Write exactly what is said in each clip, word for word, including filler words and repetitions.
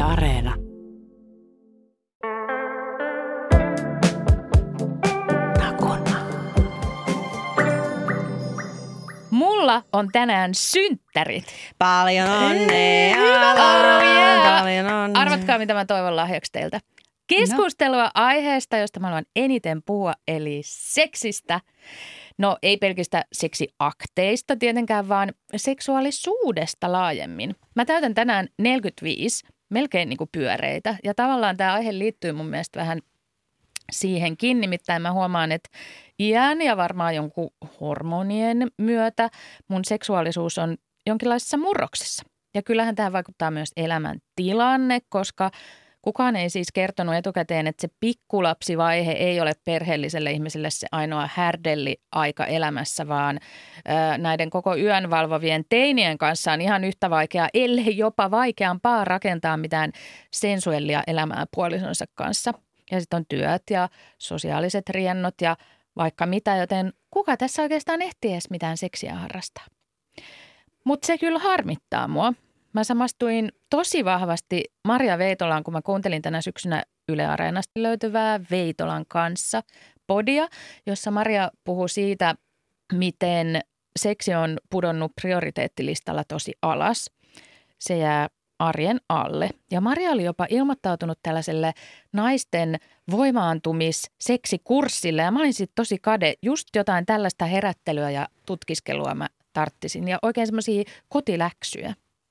Areena. Mulla on tänään synttärit. Paljon onnea. Paljon onnea. Arvatkaa, mitä mä toivon lahjaksi teiltä. Keskustelua no. aiheesta, josta mä haluan eniten puhua, eli seksistä. No ei pelkistä seksiakteista tietenkään, vaan seksuaalisuudesta laajemmin. Mä täytän tänään neljäkymmentäviisi, melkein niin kuin pyöreitä. Ja tavallaan tämä aihe liittyy mun mielestä vähän siihenkin. Nimittäin mä huomaan, että iän ja varmaan jonkun hormonien myötä mun seksuaalisuus on jonkinlaisessa murroksessa. Ja kyllähän tämä vaikuttaa myös elämän tilanne, koska kukaan ei siis kertonut etukäteen, että se pikkulapsivaihe ei ole perheelliselle ihmiselle se ainoa härdelli aika elämässä, vaan ö, näiden koko yön valvovien teinien kanssa on ihan yhtä vaikeaa, ellei jopa vaikeampaa rakentaa mitään sensuellia elämää puolisonsa kanssa. Ja sitten on työt ja sosiaaliset riennot ja vaikka mitä, joten kuka tässä oikeastaan ehtii edes mitään seksiä harrastaa. Mutta se kyllä harmittaa mua. Mä samastuin tosi vahvasti Maria Veitolaan, kun mä kuuntelin tänä syksynä Yle Areenasta löytyvää Veitolan kanssa podia, jossa Maria puhui siitä, miten seksi on pudonnut prioriteettilistalla tosi alas. Se jää arjen alle. Ja Maria oli jopa ilmoittautunut tällaiselle naisten voimaantumis-seksikurssille ja mä olin sitten tosi kade. Just jotain tällaista herättelyä ja tutkiskelua mä tarttisin ja oikein semmoisia kotiläksyjä.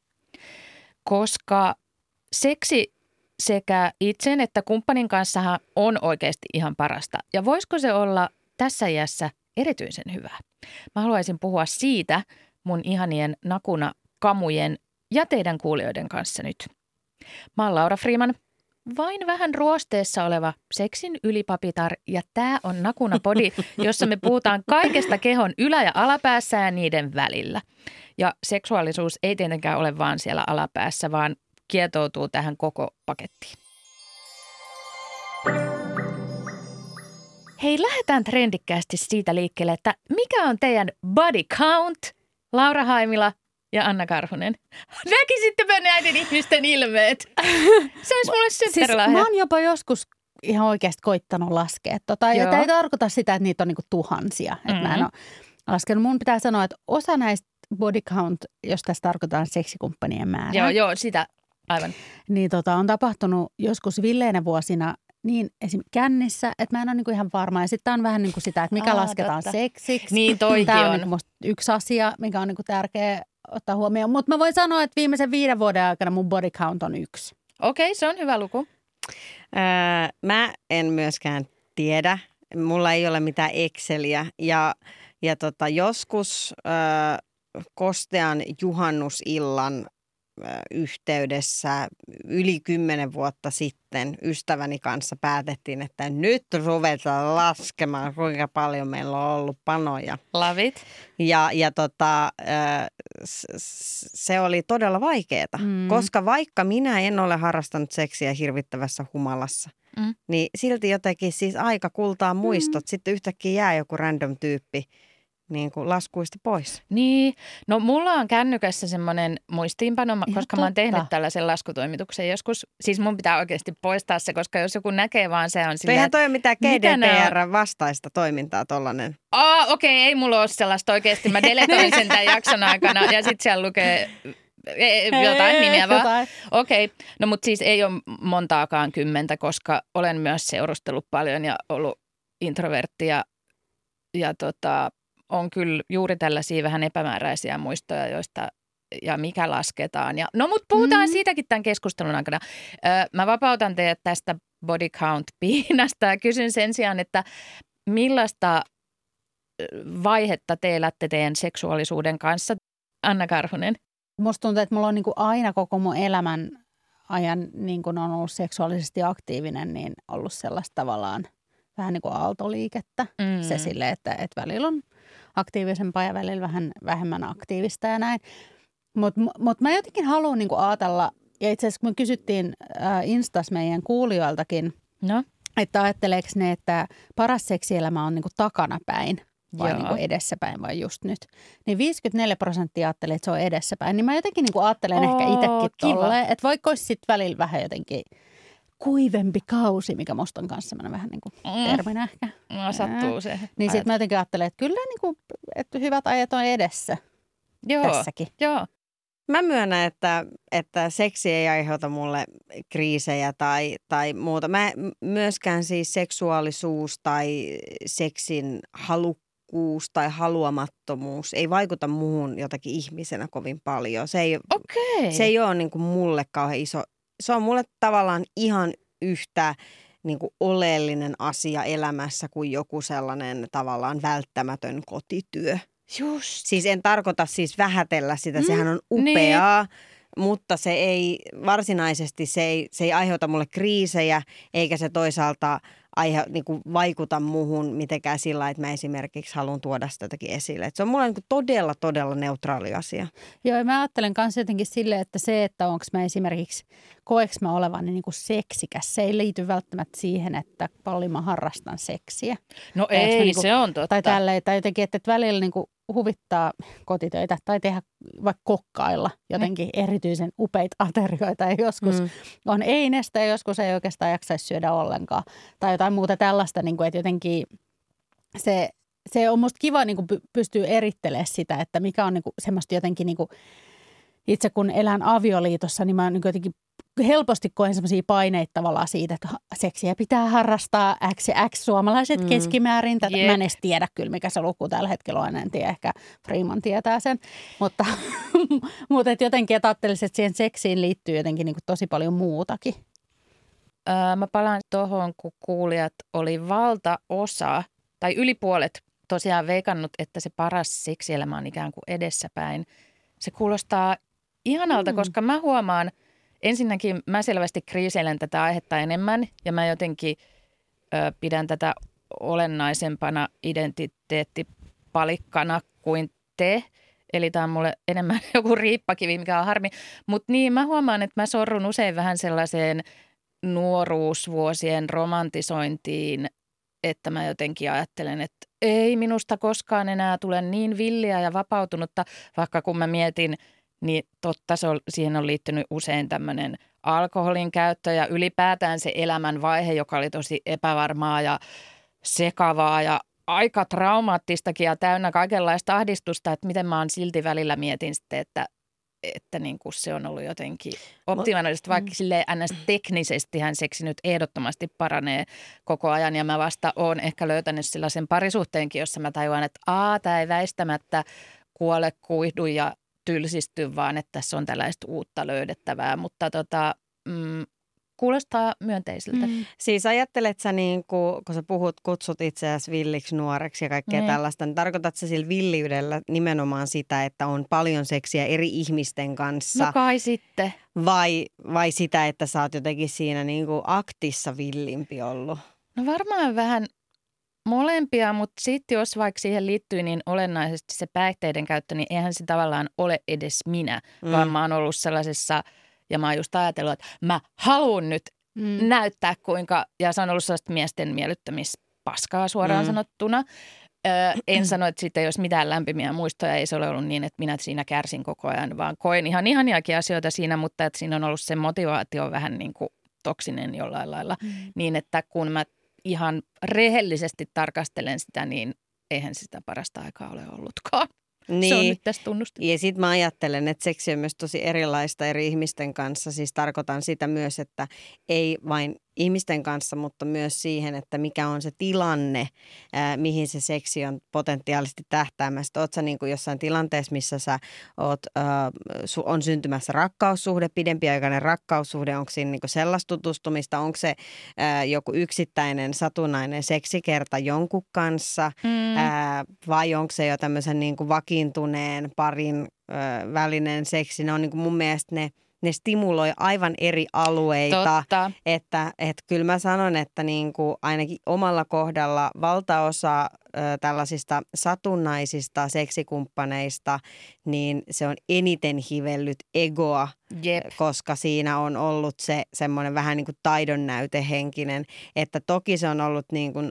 Koska seksi sekä itsen että kumppanin kanssahan on oikeasti ihan parasta. Ja voisiko se olla tässä iässä erityisen hyvää? Mä haluaisin puhua siitä mun ihanien Nakuna Kamujen ja teidän kuulijoiden kanssa nyt. Mä oon Laura Freeman, vain vähän ruosteessa oleva seksin ylipapitar ja tää on Nakuna Podi, jossa me puhutaan kaikesta kehon ylä- ja alapäässä ja niiden välillä. Ja seksuaalisuus ei tietenkään ole vaan siellä alapäässä, vaan kietoutuu tähän koko pakettiin. Hei, lähdetään trendikkäästi siitä liikkeelle, että mikä on teidän body count, Laura Haimila ja Anna Karhunen? Näkisittepä näiden ihmisten ilmeet. Se olisi mulle synttärilahja. Siis mä oon jopa joskus ihan oikeasti koittanut laskea. Tota, ja tämä ei tarkoita sitä, että niitä on niinku tuhansia. Mm-hmm. Että mä en ole laskenut. Mun pitää sanoa, että osa näistä body count, jos tässä tarkoitaan seksikumppanien määrää. Joo, joo, sitä aivan. Niin tota, on tapahtunut joskus villeinä vuosina niin esimerkiksi kännissä, että mä en ole niinku ihan varma. Ja sitten on vähän niin kuin sitä, että mikä Aa, lasketaan totta. seksiksi. Niin toikin Tämä on, on. Niinku musta yksi asia, mikä on niinku tärkeä ottaa huomioon. Mutta mä voin sanoa, että viimeisen viiden vuoden aikana mun body count on yksi. Okei, se on hyvä luku. Öö, mä en myöskään tiedä. Mulla ei ole mitään Exceliä. Ja, ja tota, joskus öö, kostean juhannusillan yhteydessä yli kymmenen vuotta sitten ystäväni kanssa päätettiin, että nyt ruvetaan laskemaan, kuinka paljon meillä on ollut panoja. Love it. Ja, ja tota, se oli todella vaikeaa, mm. koska vaikka minä en ole harrastanut seksiä hirvittävässä humalassa, mm. niin silti jotenkin siis aika kultaa muistot. Mm. Sitten yhtäkkiä jää joku random tyyppi niin kuin laskuista pois. Niin. No mulla on kännykässä semmoinen muistiinpano, koska totta. Mä oon tehnyt tällaisen laskutoimituksen joskus. Siis mun pitää oikeasti poistaa se, koska jos joku näkee vaan se on silleen... Eihän toi ole mitään G D P R-vastaista toimintaa tollainen. Aa, okei, okay, ei mulla ole sellaista oikeasti. Mä deletoin sen tämän jakson aikana ja sit siellä lukee... Jotain nimeä vaan. Okei, okay. No mutta siis ei ole montaakaan kymmentä, koska olen myös seurustellut paljon ja ollut introvertti ja, ja tota... on kyllä juuri tällaisia vähän epämääräisiä muistoja, joista ja mikä lasketaan. Ja, no mutta puhutaan mm. siitäkin tämän keskustelun aikana. Ö, mä vapautan teidät tästä body count-piinasta ja kysyn sen sijaan, että millaista vaihetta te elätte teidän seksuaalisuuden kanssa, Anna Karhunen? Musta tuntuu, että mulla on niin kuin aina koko mun elämän ajan, niin kuin on ollut seksuaalisesti aktiivinen, niin ollut sellaista tavallaan vähän niin kuin aaltoliikettä. Mm. Se silleen, että, että välillä on aktiivisempaa ja välillä vähän vähemmän aktiivista ja näin. Mutta mut mä jotenkin haluan niinku ajatella, ja itse asiassa kun me kysyttiin äh, Instas meidän kuulijoiltakin, no. että ajatteleeko ne, että paras seksielämä on niinku takanapäin. vai niin kuin edessäpäin vai just nyt. Niin viisikymmentäneljä prosenttia ajattelee, että se on edessäpäin. Niin mä jotenkin niin kuin ajattelen Oo, ehkä itsekin kiva. tolleen, että voiko olisi sitten välillä vähän jotenkin kuivempi kausi, mikä musta on kanssa semmoinen vähän niin kuin Mm. terminä ehkä. No, sattuu se. Niin sitten mä jotenkin ajattelen, että kyllä niin kuin, että hyvät ajat on edessä Joo, tässäkin. joo. Mä myönnän, että, että seksi ei aiheuta mulle kriisejä tai, tai muuta. Mä myöskään siis seksuaalisuus tai seksin halukkuus tai haluamattomuus ei vaikuta muuhun jotakin ihmisenä kovin paljon. Se ei, Okei. se ei ole niin kuin mulle kauhean iso. Se on mulle tavallaan ihan yhtä niin kuin oleellinen asia elämässä kuin joku sellainen tavallaan välttämätön kotityö. Just. Siis en tarkoita siis vähätellä sitä, Mm, sehän on upeaa, niin. Mutta se ei varsinaisesti, se ei, se ei aiheuta mulle kriisejä, eikä se toisaalta aihe, niin kuin vaikuta muuhun mitenkään sillä, että mä esimerkiksi haluan tuoda sitä jotakin esille. Et se on mulle niin kuin todella, todella neutraali asia. Joo, ja mä ajattelen myös jotenkin silleen, että se, että onko mä esimerkiksi, koeks mä olevani niin kuin seksikäs, se ei liity välttämättä siihen, että paljon mä harrastan seksiä. No Tai ei, mä niinku, se on totta. Tai tälleen, tai jotenkin, että, että välillä niin kuin huvittaa kotitöitä tai tehdä vaikka kokkailla jotenkin mm. erityisen upeita aterioita. Ja joskus mm. on einestä ja joskus ei oikeastaan jaksaisi syödä ollenkaan. Tai jotain muuta tällaista, niin kuin, että jotenkin se, se on musta kiva niin kuin pystyy erittelemään sitä, että mikä on niin kuin semmoista jotenkin, niin kuin, itse kun elän avioliitossa, niin mä niin jotenkin helposti koen semmoisia paineita tavallaan siitä, että seksiä pitää harrastaa X ja X suomalaiset mm. keskimäärin. Tätä, yep. Mä en edes tiedä kyllä, mikä se luku tällä hetkellä on, en tiedä, ehkä Freeman tietää sen. Mutta, mutta et jotenkin että ajattelisin, että siihen seksiin liittyy jotenkin niin kuin tosi paljon muutakin. Öö, mä palaan tuohon, kun kuulijat oli valtaosa, tai yli puolet tosiaan veikannut, että se paras seksielämä on ikään kuin edessäpäin. Se kuulostaa ihanalta, mm. koska mä huomaan, ensinnäkin mä selvästi kriiseilen tätä aihetta enemmän ja mä jotenkin ö, pidän tätä olennaisempana identiteettipalikkana kuin te. Eli tämä on mulle enemmän joku riippakivi, mikä on harmi. Mutta niin mä huomaan, että mä sorrun usein vähän sellaiseen nuoruusvuosien romantisointiin, että mä jotenkin ajattelen, että ei minusta koskaan enää tule niin villiä ja vapautunutta, vaikka kun mä mietin, niin totta se on, siihen on liittynyt usein tämmöinen alkoholin käyttö ja ylipäätään se elämänvaihe, joka oli tosi epävarmaa ja sekavaa ja aika traumaattistakin ja täynnä kaikenlaista ahdistusta, että miten mä oon silti välillä mietin sitten, että, että niin kuin se on ollut jotenkin optimaalisesti, vaikka mm. silleen ns. Teknisestihän seksi nyt ehdottomasti paranee koko ajan ja mä vasta oon ehkä löytänyt sellaisen parisuhteenkin, jossa mä tajuan, että aa, tää ei väistämättä kuole, kuihdu ja tylsisty, vaan että tässä on tällaista uutta löydettävää, mutta tota, mm, kuulostaa myönteisiltä. Mm. Siis ajattelet sä niin kuin, kun sä puhut, kutsut itseäsi villiksi nuoreksi ja kaikkea mm. tällaista, niin tarkoitat sä sillä villiydellä nimenomaan sitä, että on paljon seksiä eri ihmisten kanssa? No kai sitten. Vai, vai sitä, että sä oot jotenkin siinä niin kuin aktissa villimpi ollut? No varmaan vähän molempia, mutta sitten jos vaikka siihen liittyy niin olennaisesti se päihteiden käyttö, niin eihän se tavallaan ole edes minä, mm. vaan mä oon ollut sellaisessa, ja mä oon just ajatellut, että mä haluan nyt mm. näyttää kuinka, ja se on ollut sellaista miesten miellyttämispaskaa suoraan mm. sanottuna. Ö, en sano, että siitä ei olisi mitään lämpimiä muistoja, ei se ole ollut niin, että minä siinä kärsin koko ajan, vaan koen ihan ihaniakin asioita siinä, mutta että siinä on ollut se motivaatio vähän niin kuin toksinen jollain lailla, mm. niin että kun mä ihan rehellisesti tarkastelen sitä, niin eihän sitä parasta aikaa ole ollutkaan. Niin. Se on nyt tässä tunnustettu. Ja sitten mä ajattelen, että seksi on myös tosi erilaista eri ihmisten kanssa. Siis tarkoitan sitä myös, että ei vain ihmisten kanssa, mutta myös siihen, että mikä on se tilanne, ää, mihin se seksi on potentiaalisesti tähtäämässä. Oletko sä niin kuin jossain tilanteessa, missä sä oot, ää, su, on syntymässä rakkaussuhde, pidempiaikainen rakkaussuhde, onko siinä niin kuin sellaista tutustumista, onko se ää, joku yksittäinen satunnainen seksikerta jonkun kanssa mm. ää, vai onko se jo tämmöisen niin kuin vakiintuneen parin ää, välinen seksi. Ne on niin kuin mun mielestä ne Ne stimuloi aivan eri alueita, Totta. että, että kyllä mä sanon, että niin kuin ainakin omalla kohdalla valtaosa ö, tällaisista satunnaisista seksikumppaneista, niin se on eniten hivellyt egoa, Jep. koska siinä on ollut se semmoinen vähän niin kuin taidonnäytehenkinen, että toki se on ollut niin kuin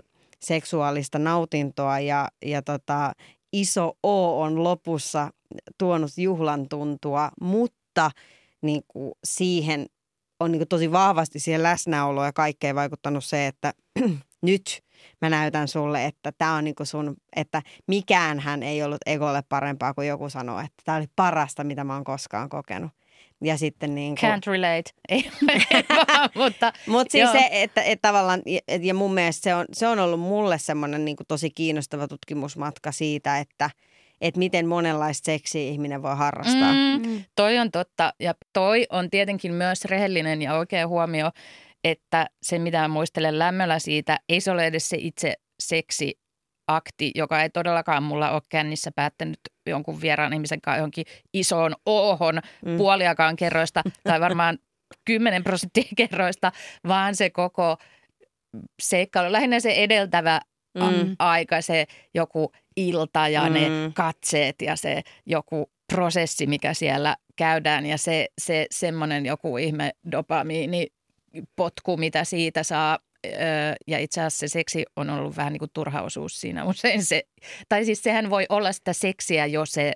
seksuaalista nautintoa ja, ja tota, iso O on lopussa tuonut juhlan tuntua, mutta niin kuin siihen on niin kuin tosi vahvasti siihen läsnäoloon ja kaikkeen vaikuttanut se, että nyt mä näytän sulle, että tämä on niin kuin sun, että mikäänhän ei ollut egolle parempaa kuin joku sanoo, että tämä oli parasta, mitä mä oon koskaan kokenut. Ja sitten niin kuin... Can't relate. Ei, ei vaan, mutta... Mutta siis se, että, että tavallaan, ja, ja mun mielestä se on, se on ollut mulle semmoinen niin kuin tosi kiinnostava tutkimusmatka siitä, että että miten monenlaista seksiä ihminen voi harrastaa. Mm, mm. Toi on totta. Ja toi on tietenkin myös rehellinen ja oikea huomio, että se mitä mä muistelen lämmöllä siitä, ei se ole edes se itse seksiakti, joka ei todellakaan mulla ole kännissä päättänyt jonkun vieraan ihmisen kanssa johonkin isoon oohon mm. puoliakaan kerroista tai varmaan kymmenen prosenttia kerroista, vaan se koko seikkailu, lähinnä se edeltävä mm. aika, se joku ilta ja mm. ne katseet ja se joku prosessi, mikä siellä käydään ja se, se semmoinen joku ihme dopamiini potku, mitä siitä saa. Ja itse asiassa se seksi on ollut vähän niin kuin turha osuus siinä usein. Se, tai siis sehän voi olla sitä seksiä, jos se,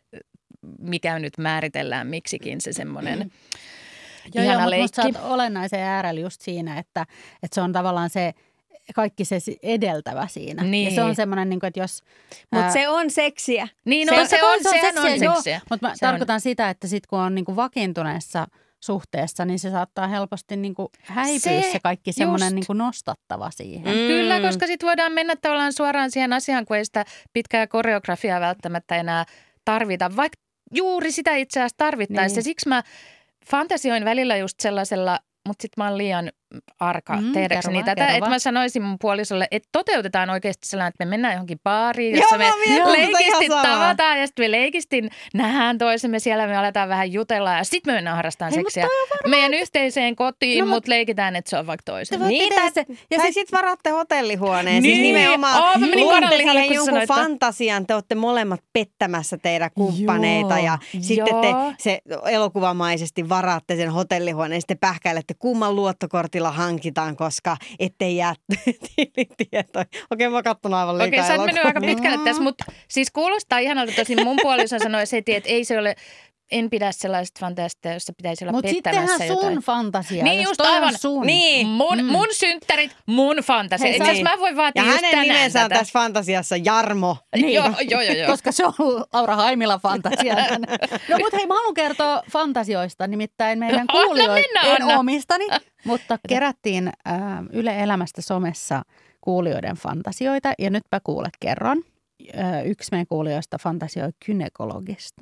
mikä nyt määritellään miksikin se semmoinen mm. ihana joo, leikki. Mutta leikki. sä oot olennaisen äärellä just siinä, että, että se on tavallaan se kaikki se edeltävä siinä. Niin. Ja se on semmoinen, niin kuin, että jos... Mutta se on seksiä. Niin, no, se, se, on, se on, sehän on seksiä. Mutta mä se tarkoitan on. sitä, että sit kun on niin kuin vakiintuneessa suhteessa, niin se saattaa helposti niin kuin häipyä se, se kaikki semmoinen niin kuin nostattava siihen. Mm. Kyllä, koska sitten voidaan mennä tavallaan suoraan siihen asiaan, kun ei sitä pitkää koreografiaa välttämättä enää tarvita, vaikka juuri sitä itse asiassa tarvittaisiin. Niin. Siksi mä fantasioin välillä just sellaisella, mutta sitten mä oon liian arka mm, tehdäkseni tätä, että mä sanoisin mun puolisolle, että toteutetaan oikeasti sellainen, että me mennään johonkin baariin, jossa joo, me leikisti tavataan ja sitten me leikistin nähdään toisemme siellä, me aletaan vähän jutella ja sitten me mennään harrastamaan Hei, seksiä meidän yhteiseen kotiin, no, mutta leikitään, että se on vaikka toisen. Niin, tai, ja tai sitten varaatte hotellihuoneen, niin. siis nimenomaan oh, luonte siihen jonkun fantasian, te olette molemmat pettämässä teidän kumppaneita joo, ja sitten joo. te se elokuvamaisesti varaatte sen hotellihuoneen, sitten pähkäilette kumman luottokortin hankitaan, koska ettei jää tilitietoja. Okei, mä katson aivan liikaa. Okei, sä oot mennyt aika pitkälle tässä, mutta siis kuulostaa ihanalta tosin. Mun puolison sanoi se, että ei se ole, en pidä sellaisesta fantasiasta, jossa pitäisi olla Mut pettämässä jotain. Mutta sittenhän sun fantasia, niin jos just toi aivan, on sun. Niin, mun, mm. mun synttärit, mun fantasia. Hei, niin. Mä voin vaatia ja just hänen nimensä on tässä fantasiassa Jarmo. Niin. Joo, joo, joo, joo. Koska se on Laura Haimila fantasia. No mutta hei, mä haluan kertoa fantasioista, nimittäin meidän kuulijoita en omistani, mutta kerättiin äh, Yle Elämästä somessa kuulijoiden fantasioita ja nytpä kuule kerron. Äh, yksi meidän kuulijoista fantasioi gynekologista.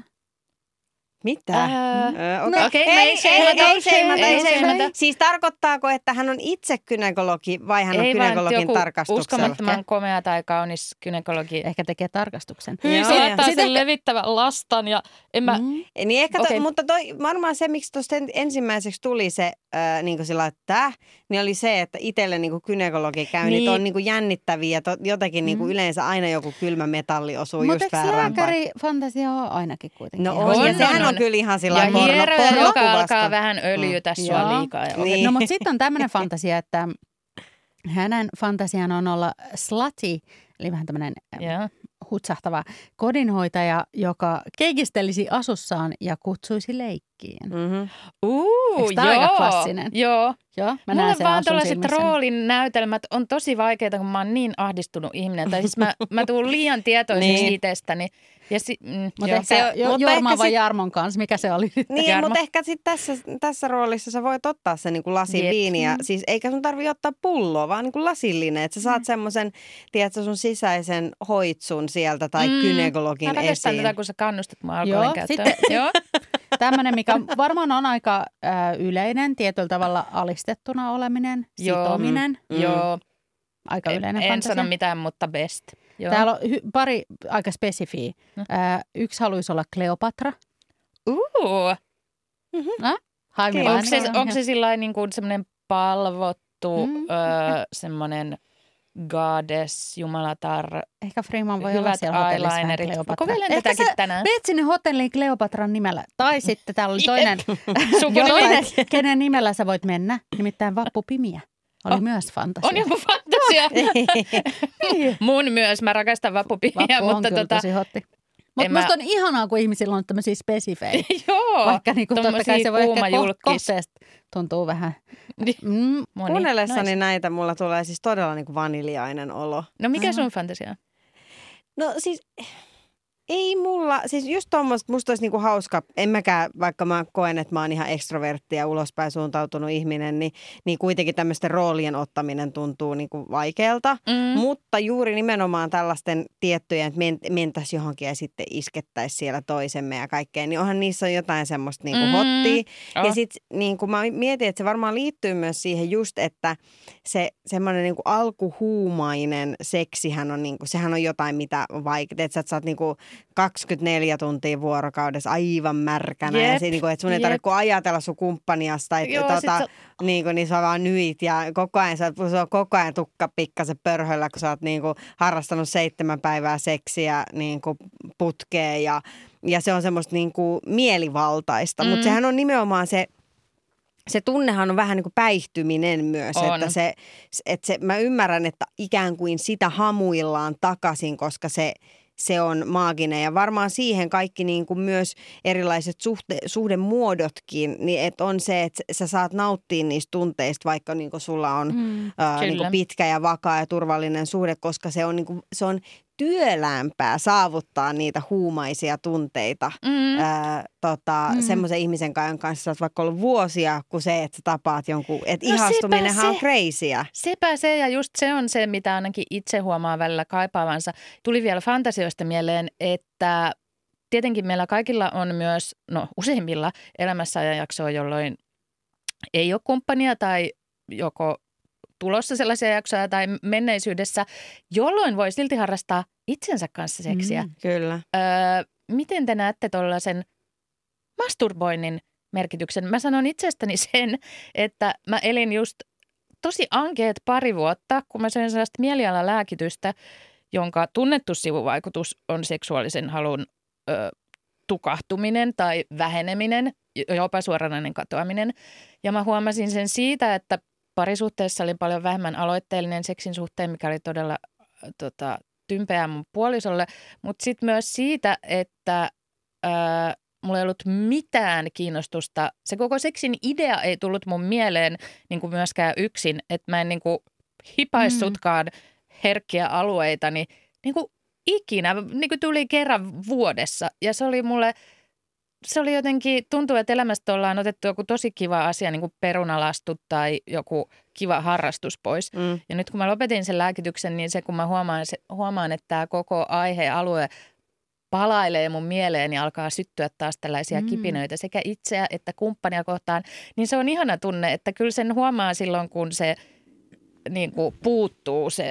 Mitä? Äh, Okei, okay. okay. ei, ei, ei, ei, seimata, ei seimata. Siis tarkoittaako, että hän on itse gynekologi vai hän on ei gynekologin tarkastuksella? Uskomattoman komea tai kaunis gynekologi. Ehkä tekee tarkastuksen. Hyi, se laittaa sen levittävän lastan ja en mä... Mm. Niin ehkä, okay. to, mutta toi, varmaan se, miksi tuosta ensimmäiseksi tuli se, äh, niin kuin sillä, että niin oli se, että itselle niin gynekologi käynnit niin. on niin kuin jännittäviä ja to, jotenkin mm. niin kuin yleensä aina joku kylmä metalli osuu Mut just väärään paikkaan. Mutta eikö lääkäri fantasia ole ainakin kuitenkin? No on, on ja sehän on, on kyllä ihan sillä ja porno, hieroja, joka alkaa vähän öljytä mm. sua Joo. liikaa. Ja niin. No mutta sitten on tämmöinen fantasia, että hänen fantasian on olla slutty, eli vähän tämmöinen yeah. hutsahtava kodinhoitaja, joka keikistelisi asussaan ja kutsuisi leikkiin. Mm-hmm. Uh, Eikö tämä aika klassinen? Joo. Joo, mä mulle vaan tuollaiset roolin näytelmät on tosi vaikeita, kun mä oon niin ahdistunut ihminen. Tai siis mä, mä tuun liian tietoiseksi niin. itsestäni. Ja si, mm, mutta ehkä se, jo, mutta Jorma vai sit, Jarmon kanssa, mikä se oli? Niin, mutta ehkä sitten tässä, tässä roolissa sä voit ottaa sen niin kuin lasin Jep. viiniä. Siis eikä sun tarvitse ottaa pulloa, vaan niin kuin lasillinen. Että sä saat mm. semmoisen, tiedätkö, sun sisäisen hoitsun sieltä tai mm. gynekologin esiin. Mä rakastan tätä, kun sä kannustat mua alkoholin käyttöön. Sitten, Joo. Tämmöinen, mikä varmaan on aika äh, yleinen, tietyllä tavalla alistettuna oleminen, Joo. sitominen. Mm. Joo. Aika yleinen en, fantasia. En sano mitään, mutta best. Joo. Täällä on hy- pari aika spesifiä. No. Äh, yksi haluaisi olla Kleopatra. Uh. Mm-hmm. Äh? Onko se, onko se sillain niin kuin semmoinen palvottu, mm. öö, semmoinen goddess, jumalatar, ehkä Freeman voi olla siellä hotellissa vähän Kleopatra. Kovelen tätäkin tänään. Meet sinne hotelliin Kleopatran nimellä. Tai sitten täällä oli toinen, toinen, kenen nimellä sä voit mennä. Nimittäin Vappu Pimiä. Oli oh. myös fantasia. On joku fantasia. seksiä. Mun myös, mä rakastan vappupihiä. Vappu on mutta kyllä tota, tosi hotti. Mutta mä... musta on ihanaa, kun ihmisillä on tämmöisiä spesifejä. Joo, vaikka niinku totta kai se voi ehkä julkis. kohteesta tuntuu vähän. Mm, Kuunnellessani näitä mulla tulee siis todella niinku vaniljainen olo. No mikä sun fantasia on? No siis... Ei mulla, siis just tuommoista, musta olisi niinku hauska, en mäkään, vaikka mä koen, että mä oon ihan ekstrovertti ja ulospäin suuntautunut ihminen, niin, niin kuitenkin tämmöisten roolien ottaminen tuntuu niinku vaikealta. Mm. Mutta juuri nimenomaan tällaisten tiettyjen, että mentäisiin johonkin ja sitten iskettäisiin siellä toisemme ja kaikkea, niin onhan niissä on jotain semmoista niinku mm. hottia. Oh. Ja sitten niinku mä mietin, että se varmaan liittyy myös siihen just, että se semmoinen niinku alkuhuumainen seksihän on, niinku, sehän on jotain, mitä on vaikeaa, että sä oot niinku kaksikymmentäneljä tuntia vuorokaudessa aivan märkänä. Jep, ja se, niin kuin, että sun ei tarvitse ajatella sun kumppaniasta, että Joo, tota, se... niin kuin, niin sä vaan nyt ja koko ajan, sä, se on koko ajan tukka pikkasen pörhöllä, kun sä oot niin kuin, harrastanut seitsemän päivää seksiä niin kuin, putkeen ja, ja se on semmoista niin kuin, mielivaltaista. Mm. Mutta sehän on nimenomaan se, se tunnehan on vähän niin kuin päihtyminen myös, on. että se, että se, mä ymmärrän, että ikään kuin sitä hamuillaan takaisin, koska se Se on maaginen ja varmaan siihen kaikki niin kuin myös erilaiset suhte, suhdemuodotkin, niin että on se, että sä saat nauttia niistä tunteista, vaikka niin kuin sulla on mm, ää, niin kuin pitkä ja vakaa ja turvallinen suhde, koska se on, niin kuin, se on työlämpää saavuttaa niitä huumaisia tunteita mm. ää, tota, mm. semmoisen ihmisen kanssa, sä oot vaikka ollut vuosia, kuin se, että sä tapaat jonkun, että no ihastuminenhan on crazyä. Sepä se ja just se on se, mitä ainakin itse huomaa välillä kaipaavansa. Tuli vielä fantasioista mieleen, että tietenkin meillä kaikilla on myös, no useimmilla elämässä ajanjaksoa, jolloin ei ole kumppania tai joko tulossa sellaisia jaksoja tai menneisyydessä, jolloin voi silti harrastaa itsensä kanssa seksiä. Mm, kyllä. Öö, miten te näette tuollaisen masturboinnin merkityksen? Mä sanon itsestäni sen, että mä elin just tosi ankeet pari vuotta, kun mä söin sellaista mielialalääkitystä, jonka tunnettu sivuvaikutus on seksuaalisen halun ö, tukahtuminen tai väheneminen, jopa suoranainen katoaminen. Ja mä huomasin sen siitä, että parisuhteessa oli paljon vähemmän aloitteellinen seksin suhteen, mikä oli todella tota, tympeää mun puolisolle. Mutta sitten myös siitä, että ää, mulla ei ollut mitään kiinnostusta. Se koko seksin idea ei tullut mun mieleen niin kuin myöskään yksin, että mä en niin kuin hipaissutkaan herkkiä alueitani niin kuin ikinä. Niin kuin tuli kerran vuodessa ja se oli mulle... Se oli jotenkin, tuntuu, että elämästä ollaan otettu joku tosi kiva asia, niin kuin perunalastut tai joku kiva harrastus pois. Mm. Ja nyt kun mä lopetin sen lääkityksen, niin se kun mä huomaan, se, huomaan että tämä koko aihealue palailee mun mieleen ja alkaa syttyä taas tällaisia mm. kipinöitä sekä itseä että kumppania kohtaan, niin se on ihana tunne, että kyllä sen huomaa silloin, kun se niin kuin puuttuu se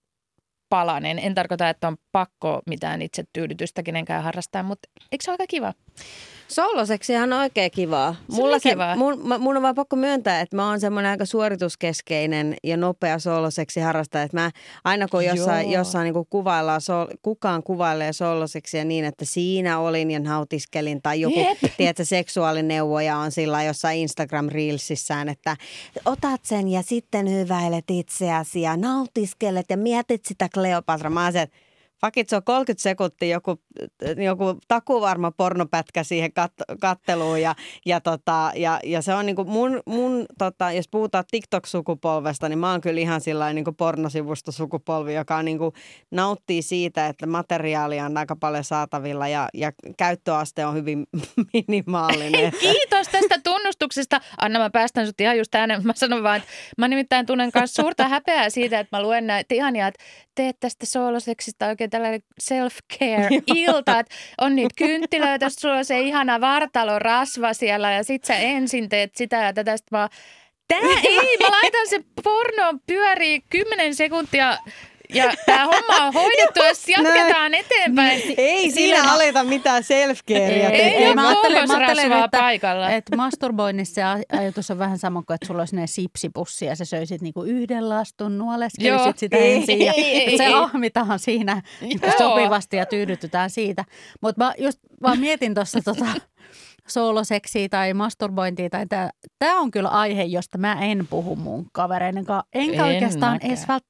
palanen. En tarkoita, että on pakko mitään itse tyydytystä kenenkään harrastaa, mutta eikö se ole aika kiva? Sooloseksihan on oikein kivaa. Se Mulla se, kivaa. Mun, mun on vaan pakko myöntää, että mä oon semmoinen aika suorituskeskeinen ja nopea sooloseksi harrastaja. Että mä aina kun jossain, jossain niin kuin kuvaillaan, sol, kukaan kuvailee sooloseksiä niin, että siinä olin ja nautiskelin. Tai joku, tiedätkö, seksuaalineuvoja on sillä jossain Instagram-reelsissään, että otat sen ja sitten hyväilet itseäsi ja nautiskelet ja mietit sitä Kleopatra. Mä oon se, fakit, se on kolmekymmentä sekuntia joku, joku takuvarma pornopätkä siihen kat, katteluun ja, ja, tota, ja, ja se on niinku mun, mun tota, jos puhutaan TikTok-sukupolvesta, niin mä oon kyllä ihan sillain niinku pornosivustosukupolvi, joka niinku nauttii siitä, että materiaalia on aika paljon saatavilla ja, ja käyttöaste on hyvin minimaalinen. Hei, kiitos tästä tunnustuksesta. Anna, mä päästän sut ihan just ääneen. Mä sanon vaan, että mä nimittäin tunnen kanssa suurta häpeää siitä, että mä luen näitä ihania, että teet tästä sooloseksistä oikein tällainen self-care-ilta, että on niitä kynttilöitä, sulla on se ihana vartalon rasva siellä ja sit sä ensin teet sitä ja tätä. Sit mä, tää ei, mä laitan se porno pyörii kymmenen sekuntia ja tää homma on hoidettu, jos jatketaan näin eteenpäin. Ei siinä Siinä aleta mitään self-carea. Ei, ei, ei ole mä ajattelen, mä ajattelen, että, paikalla. Että masturboinnissa se ajatus on vähän sama kuin, että sulla olisi ne sipsipussi ja sä söisit niinku yhden lastun, nuoleskelisit sitä ei, ensin ja ei, ei, se ahmitaan siinä sopivasti ja tyydytytään siitä. Mutta mä just vaan mietin tuossa tota sooloseksiä tai masturbointia tai tämä on kyllä aihe, josta mä en puhu mun kavereiden kanssa. Enkä En oikeastaan mäkään. edes välttämättä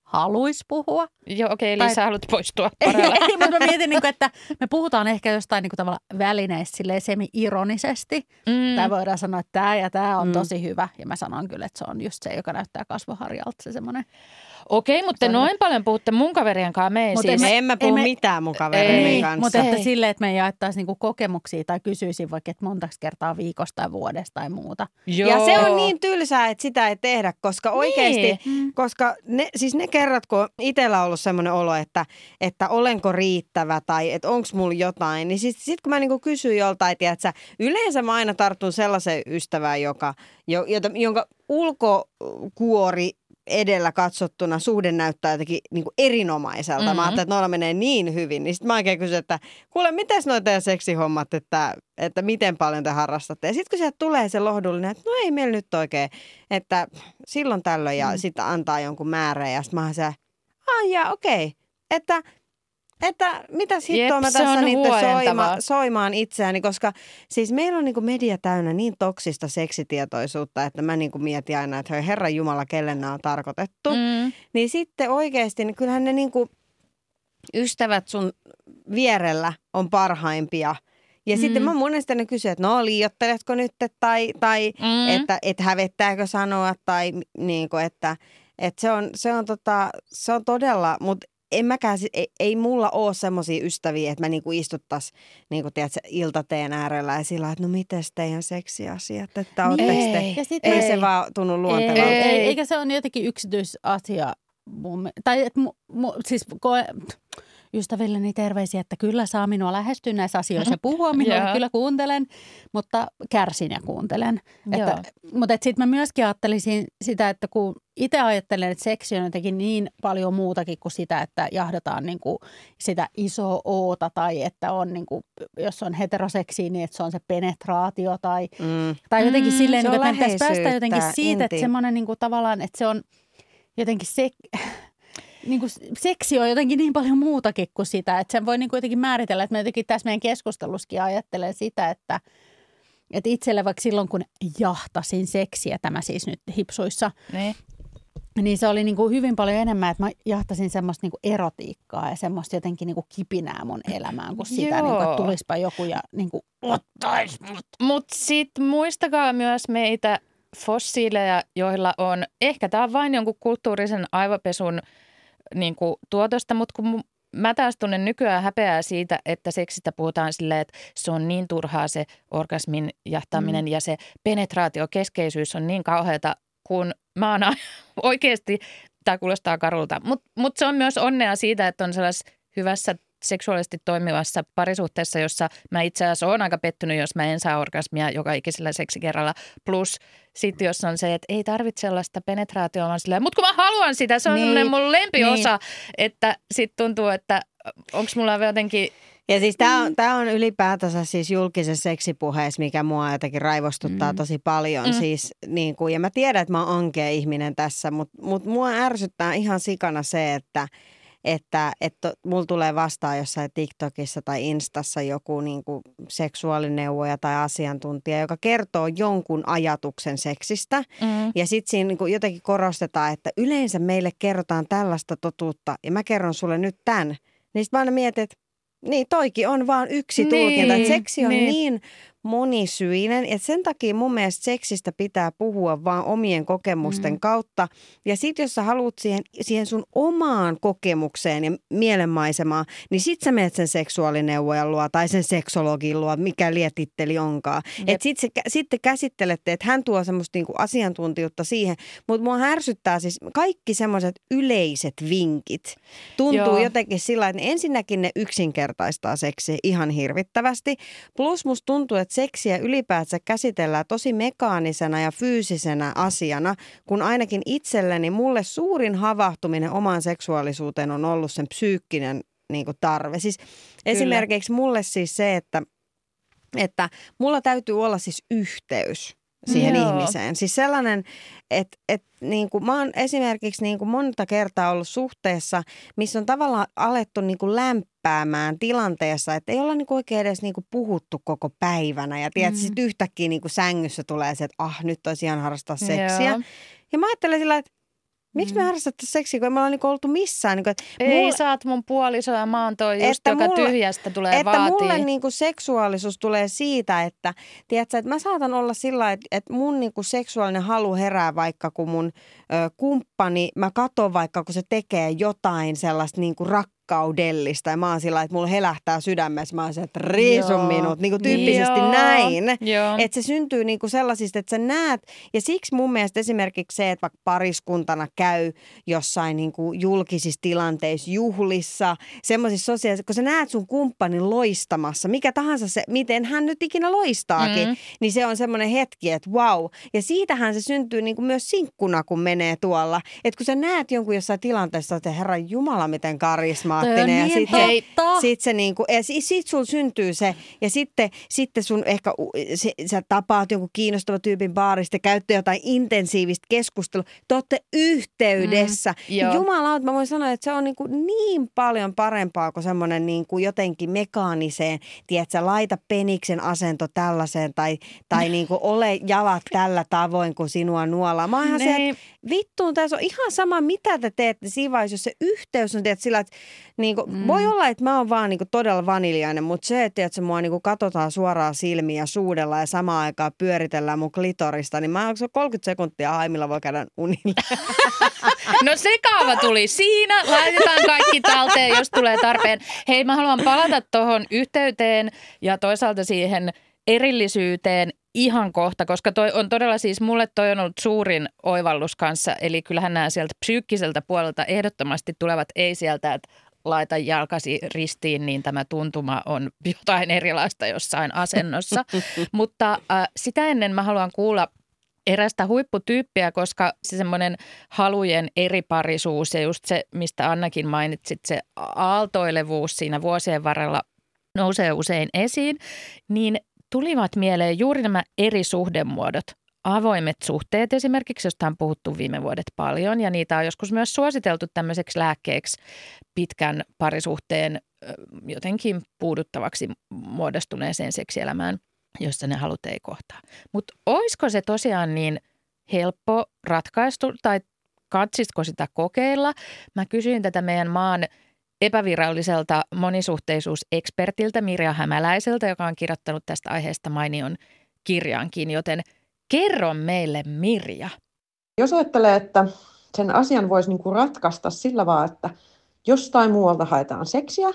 haluaisi puhua. Joo, okei, okay, Tai... eli sä haluat poistua ei, paralla. ei, mutta mä mietin, että me puhutaan ehkä jostain niin kuin tavallaan välineistä silleen semi-ironisesti. Mm. Tai voidaan sanoa, että tämä ja tämä on mm. tosi hyvä. Ja mä sanon kyllä, että se on just se, joka näyttää kasvoharjalta se semmoinen. Okei, mutta noin on... paljon puhutte mun kaverien kanssa. Me ei siis... En mä puhu me... mitään mun kaverien kanssa. Mutta että silleen, että me jaettaisiin niinku kokemuksia tai kysyisin vaikka, että montaksi kertaa viikosta tai vuodesta tai muuta. Joo. Ja se on niin tylsää, että sitä ei tehdä, koska oikeasti, niin. koska ne, siis ne kerrat, kun itsellä on ollut semmoinen olo, että, että olenko riittävä tai että onko mulla jotain, niin sitten sit kun mä niinku kysyn joltain, tiedätkö, yleensä mä aina tartun sellaisen ystävään, joka, jota, jonka ulkokuori edellä katsottuna suhde näyttää jotenkin niin kuin erinomaiselta. Mm-hmm. Mä ajattelin, että noilla menee niin hyvin. Niin sitten mä oikein kysyn, että kuule, mites noi teidän seksihommat, että, että miten paljon te harrastatte? Ja sitten kun sieltä tulee se lohdullinen, että no ei meillä nyt oikein, että silloin tällöin ja mm. sitten antaa jonkun määrän. Ja sitten mä oon se, ai jaa, okei, että... Että mitäs hittoa mä tässä niitä soima, soimaan itseäni, koska siis meillä on niinku media täynnä niin toksista seksitietoisuutta, että mä niinku mietin aina, että Herran Jumala, kelle nämä on tarkoitettu. Mm. Niin sitten oikeasti, niin kyllähän ne niinku ystävät sun vierellä on parhaimpia. Ja mm. sitten mä monesti ne kysyn, että no liioitteletko nyt, tai, tai mm. että et hävettääkö sanoa, tai niinku, että, että se, on, se, on tota, se on todella, mutta en mäkään, ei, ei mulla ole semmoisia ystäviä, että mä niinku istuttais niinku, tiedätkö, iltateen äärellä ja sillä että no mites teidän seksiasiat, että ootteko te? Ei, ei se vaan tunnu luontevalta. Ei, ei, eikä se on jotenkin yksityisasia. Mun, tai et, mu, mu, siis koe, ystävilleni terveisiä, että kyllä saa minua lähestyä näissä asioissa ja puhua. Minua kyllä kuuntelen, mutta kärsin ja kuuntelen. Että, mutta sitten mä myöskin ajattelisin sitä, että kun itse ajattelen, että seksi on jotenkin niin paljon muutakin kuin sitä, että jahdataan niin kuin sitä isoa oota tai että on, niin kuin, jos on heteroseksiä, niin että se on se penetraatio tai, mm. tai jotenkin mm, silleen, niin, että me pitäisi päästä jotenkin siitä, inti. Että semmoinen niin kuin tavallaan, että se on jotenkin se... Niin kuin seksi on jotenkin niin paljon muutakin kuin sitä, että sen voi niin kuin jotenkin määritellä, että mä jotenkin tässä meidän keskustelussakin ajattelen sitä, että, että itselle vaikka silloin, kun jahtasin seksiä, tämä siis nyt hipsuissa, ne. Niin se oli niin kuin hyvin paljon enemmän, että mä jahtasin semmoista niin kuin erotiikkaa ja semmoista jotenkin niin kuin kipinää mun elämään, kuin sitä, niin kuin, että tulispa joku ja niin kuin ottaisi mut. Mutta sitten muistakaa myös meitä fossiileja, joilla on, ehkä tämä on vain jonkun kulttuurisen aivopesun niin kuin tuotosta, mutta kun mä taas tunnen nykyään häpeää siitä, että seksistä puhutaan silleen, että se on niin turhaa se orgasmin jahtaminen mm. ja se penetraatiokeskeisyys on niin kauheata, kun mä oon oikeasti, tämä kuulostaa karulta, mutta mut se on myös onnea siitä, että on sellaisessa hyvässä seksuaalisesti toimivassa parisuhteessa, jossa mä itse asiassa oon aika pettynyt, jos mä en saa orgasmia joka ikisellä seksikerralla. Plus sitten jos on se, että ei tarvitse sellaista penetraatioa, vaan silleen, mutta kun mä haluan sitä, se on niin, semmoinen mun lempiosa, niin. Että sitten tuntuu, että onko mulla jotenkin... Ja siis tämä on, tää on ylipäätänsä siis julkisessa seksipuheessa, mikä mua jotenkin raivostuttaa mm. tosi paljon. Mm. Siis, niin kuin, ja mä tiedän, että mä oon ankea ihminen tässä, mutta mut mua ärsyttää ihan sikana se, että että, että mulla tulee vastaan jossain TikTokissa tai Instassa joku niin kuin seksuaalineuvoja tai asiantuntija, joka kertoo jonkun ajatuksen seksistä. Mm. Ja sitten siinä niin kuin jotenkin korostetaan, että yleensä meille kerrotaan tällaista totuutta ja mä kerron sulle nyt tämän. Niin sitten mä aina mietin, että niin toikin on vaan yksi niin, tulkinta. Että seksi on niin, niin monisyinen, että sen takia mun mielestä seksistä pitää puhua vaan omien kokemusten mm. kautta. Ja sitten jos sä haluat siihen, siihen sun omaan kokemukseen ja mielenmaisemaan, niin sit sä menet sen seksuaalineuvojan luo tai sen seksologin luo, mikä lietitteli onkaan. Että sitten sit te käsittelette, että hän tuo semmoista niinku asiantuntijuutta siihen, mutta mua härsyttää siis kaikki semmoiset yleiset vinkit. Tuntuu Joo. jotenkin sillä, että ensinnäkin ne yksinkertaistaa seksiä ihan hirvittävästi. Plus musta tuntuu, että seksiä ylipäätään käsitellään tosi mekaanisena ja fyysisenä asiana, kun ainakin itselleni mulle suurin havahtuminen omaan seksuaalisuuteen on ollut sen psyykkinen niin kuin tarve. Siis esimerkiksi mulle siis se, että, että mulla täytyy olla siis yhteys siihen Joo. ihmiseen. Siis sellainen, että, että niin kuin, mä oon esimerkiksi niin kuin monta kertaa ollut suhteessa, missä on tavallaan alettu niin kuin lämpäämään tilanteessa, että ei olla niin kuin oikein edes niin kuin puhuttu koko päivänä. Ja tiedät, mm. sitten yhtäkkiä niin kuin sängyssä tulee se, että ah, nyt olisi ihan harrastaa seksiä. Joo. Ja mä ajattelen sillä, että Miksi me harrastettaisiin seksiä, kun me ollaan niinku oltu missään? Niinku, Ei, mulla, sä oot mun puoliso ja mä oon toi just, joka mulle, tyhjästä tulee että vaatii. mulle niinku seksuaalisuus tulee siitä, että, tiedätkö, että mä saatan olla sillä, että, että mun niinku seksuaalinen halu herää vaikka kun mun ö, kumppani, mä katon vaikka kun se tekee jotain sellaista niinku rakkaudellista ja mä oon sillä, että mulla helähtää sydämessä, mä oon se, että riisun minut, niinku tyyppisesti Joo. näin. Joo. Että se syntyy niinku sellaisista, että sä näet, ja siksi mun mielestä esimerkiksi se, että vaikka pariskuntana käy jossain niinku julkisissa tilanteissa, juhlissa, semmoisissa sosiaalisissa, kun sä näet sun kumppanin loistamassa, mikä tahansa se, miten hän nyt ikinä loistaakin, mm. niin se on semmoinen hetki, että wow. Ja siitähän se syntyy niinku myös sinkkuna, kun menee tuolla. Että kun sä näet jonkun jossain tilanteessa, että herran jumala, miten karismaattinen. Niin, ja sitten sit se niinku, ja sit, sit sulla syntyy se, ja sitten, sitten sun ehkä, se, sä tapaat jonkun kiinnostava tyypin baarista, käytte jotain intensiivistä keskustelua, te ootte yhteydessä. Mm, Jumala, mä voin sanoa, että se on niin, kuin niin paljon parempaa kuin semmoinen niin kuin jotenkin mekaaniseen, tiedätkö, laita peniksen asento tällaiseen tai, tai niin kuin ole jalat tällä tavoin kuin sinua nuolaa. Mä oonhan se, että vittuun, tässä on ihan sama, mitä te teette siinä vaiheessa, jos se yhteys on, tiedät, sillä, että niin kuin, mm. voi olla, että mä oon vaan niin kuin todella vaniljainen, mutta se, että tiedät, mua niin kuin katsotaan suoraan silmiä ja suudella ja samaan aikaan pyöritellään mun klitorista, niin mä oon kolmekymmentä sekuntia haimilla voi käydä unille. No se kaava tuli siinä. Laitetaan kaikki talteen, jos tulee tarpeen. Hei, mä haluan palata tuohon yhteyteen ja toisaalta siihen erillisyyteen ihan kohta, koska toi on todella siis, mulle toi on ollut suurin oivallus kanssa. Eli kyllähän nämä sieltä psyykkiseltä puolelta ehdottomasti tulevat, ei sieltä, että laita jalkasi ristiin, niin tämä tuntuma on jotain erilaista jossain asennossa. Mutta äh, sitä ennen mä haluan kuulla erästä huipputyyppiä, koska se semmoinen halujen eriparisuus ja just se, mistä Annakin mainitsit, se aaltoilevuus siinä vuosien varrella nousee usein esiin, niin tulivat mieleen juuri nämä eri suhdemuodot. Avoimet suhteet esimerkiksi, josta on puhuttu viime vuodet paljon ja niitä on joskus myös suositeltu tämmöiseksi lääkkeeksi pitkän parisuhteen jotenkin puuduttavaksi muodostuneeseen seksielämään, jossa ne halut ei kohtaa. Mutta olisiko se tosiaan niin helppo ratkaistu tai katsisitko sitä kokeilla? Mä kysyin tätä meidän maan epäviralliselta monisuhteisuusekspertiltä Mirja Hämäläiseltä, joka on kirjoittanut tästä aiheesta mainion kirjankin, joten kerro meille, Mirja. Jos ajattelee, että sen asian voisi niinku ratkaista sillä vaan, että jostain muualta haetaan seksiä,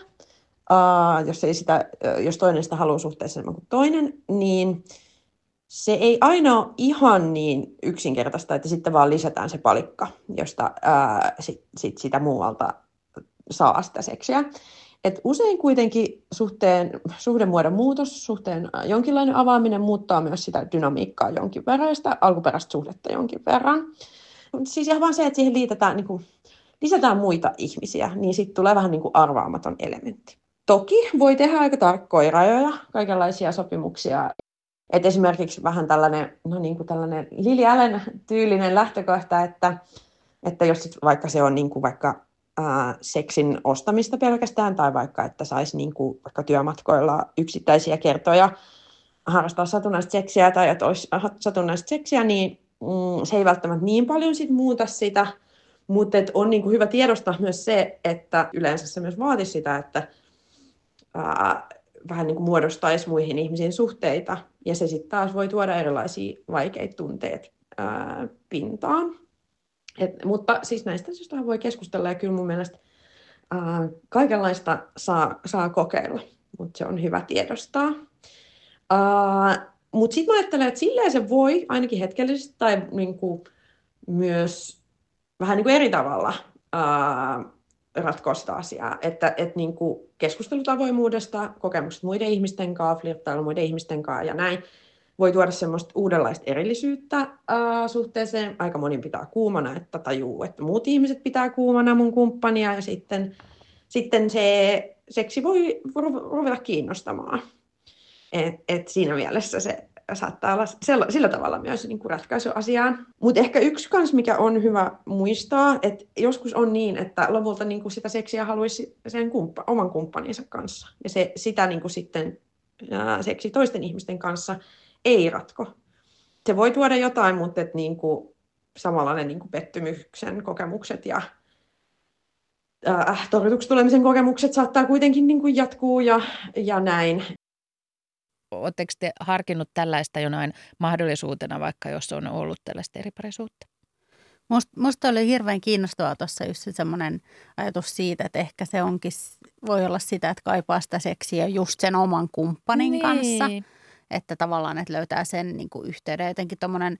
Uh, jos, ei sitä, jos toinen sitä haluaa suhteessa enemmän kuin toinen, niin se ei aina ole ihan niin yksinkertaista, että sitten vaan lisätään se palikka, josta uh, sit, sit sitä muualta saa sitä seksiä. Et usein kuitenkin suhteen, suhdemuodon muutos, suhteen jonkinlainen avaaminen muuttaa myös sitä dynamiikkaa jonkin verran ja sitä alkuperäistä suhdetta jonkin verran. Siis ihan vaan se, että siihen liitetään, niin kuin, lisätään muita ihmisiä, niin sitten tulee vähän niin kuin arvaamaton elementti. Toki voi tehdä aika tarkkoja rajoja, kaikenlaisia sopimuksia. Et esimerkiksi vähän tällainen, no niin kuin tällainen Lily Allen tyylinen lähtökohta, että, että jos sit vaikka se on niin kuin vaikka ää, seksin ostamista pelkästään tai vaikka että saisi niin kuin vaikka työmatkoilla yksittäisiä kertoja harrastaa satunnaista seksiä tai että olisi satunnaista seksiä, niin mm, se ei välttämättä niin paljon sit muuta sitä. Mutta on niin kuin hyvä tiedostaa myös se, että yleensä se myös vaatisi sitä, että Ää, vähän niin kuin muodostaisi muihin ihmisiin suhteita, ja se sitten taas voi tuoda erilaisia vaikeita tunteet ää, pintaan. Et, mutta siis näistä asioista voi keskustella, ja kyllä mun mielestä ää, kaikenlaista saa, saa kokeilla, mutta se on hyvä tiedostaa. Mutta sitten mä ajattelen, että silleen se voi ainakin hetkellisesti tai niin kuin myös vähän niin kuin eri tavalla ää, ratkoa sitä asiaa, että et niinku keskustelut avoimuudesta, kokemukset muiden ihmisten kanssa, flirttailu muiden ihmisten kanssa ja näin voi tuoda semmoista uudenlaista erillisyyttä ää, suhteeseen. Aika moni pitää kuumana, että tajuu, että muut ihmiset pitää kuumana mun kumppania ja sitten, sitten se seksi voi ruveta kiinnostamaan. Et, et siinä mielessä se saattaa olla sillä, sillä tavalla myös niin kuin ratkaisu asiaan. Mutta ehkä yksi kans, mikä on hyvä muistaa, että joskus on niin, että lopulta niin kuin sitä seksiä haluaisi sen kumppa, oman kumppaninsa kanssa. Ja se, sitä niin kuin sitten ää, seksi toisten ihmisten kanssa ei ratko. Se voi tuoda jotain, mutta et niin kuin samalla ne niin kuin pettymyksen kokemukset ja äh, torjutuksi tulemisen kokemukset saattaa kuitenkin niin kuin jatkuu ja, ja näin. Oletteko te harkinnut tällaista jonain mahdollisuutena, vaikka jos on ollut tällaista eriparisuutta? Musta, musta oli hirveän kiinnostavaa tuossa just semmoinen ajatus siitä, että ehkä se onkin, voi olla sitä, että kaipaa sitä seksiä just sen oman kumppanin niin. kanssa. Että tavallaan, että löytää sen niin kuin yhteyden. Jotenkin tommoinen,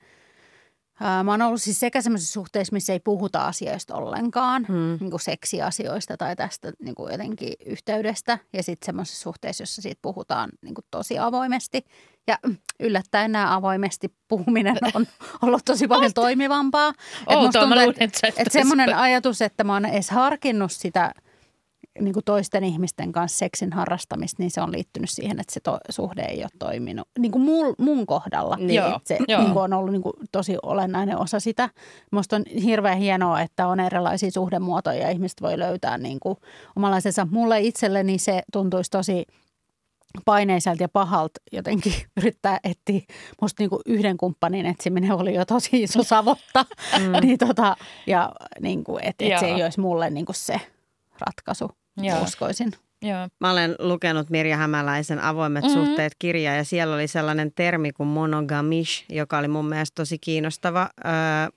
ää, mä oon ollut siis sekä semmoisissa suhteissa, missä ei puhuta asioista ollenkaan, hmm. niin kuin seksiasioista tai tästä niin kuin jotenkin yhteydestä. Ja sitten semmoisissa suhteissa, jossa siitä puhutaan niin kuin tosi avoimesti. Ja yllättäen nämä avoimesti puhuminen on ollut tosi paljon toimivampaa. Outoa, mä luulen, että et, et semmoinen ajatus, että mä oon edes harkinnut sitä niin kuin toisten ihmisten kanssa seksin harrastamista, niin se on liittynyt siihen, että se to, suhde ei ole toiminut. Niin kuin mul, mun kohdalla. Niin, se niin kuin on ollut niin kuin tosi olennainen osa sitä. Musta on hirveän hienoa, että on erilaisia suhdemuotoja ja ihmiset voi löytää niin kuin omanlaisensa. Mulle itselleni se tuntuisi tosi paineiselta ja pahalta jotenkin yrittää etsiä. Musta niinku yhden kumppanin etsiminen oli jo tosi iso savotta. Mm. niin tota, ja niinku, että et se ei olisi mulle niinku se ratkaisu, Joo. uskoisin. Joo. Mä olen lukenut Mirja Hämäläisen Avoimet mm-hmm. suhteet -kirjaa ja siellä oli sellainen termi kuin monogamish, joka oli mun mielestä tosi kiinnostava öö,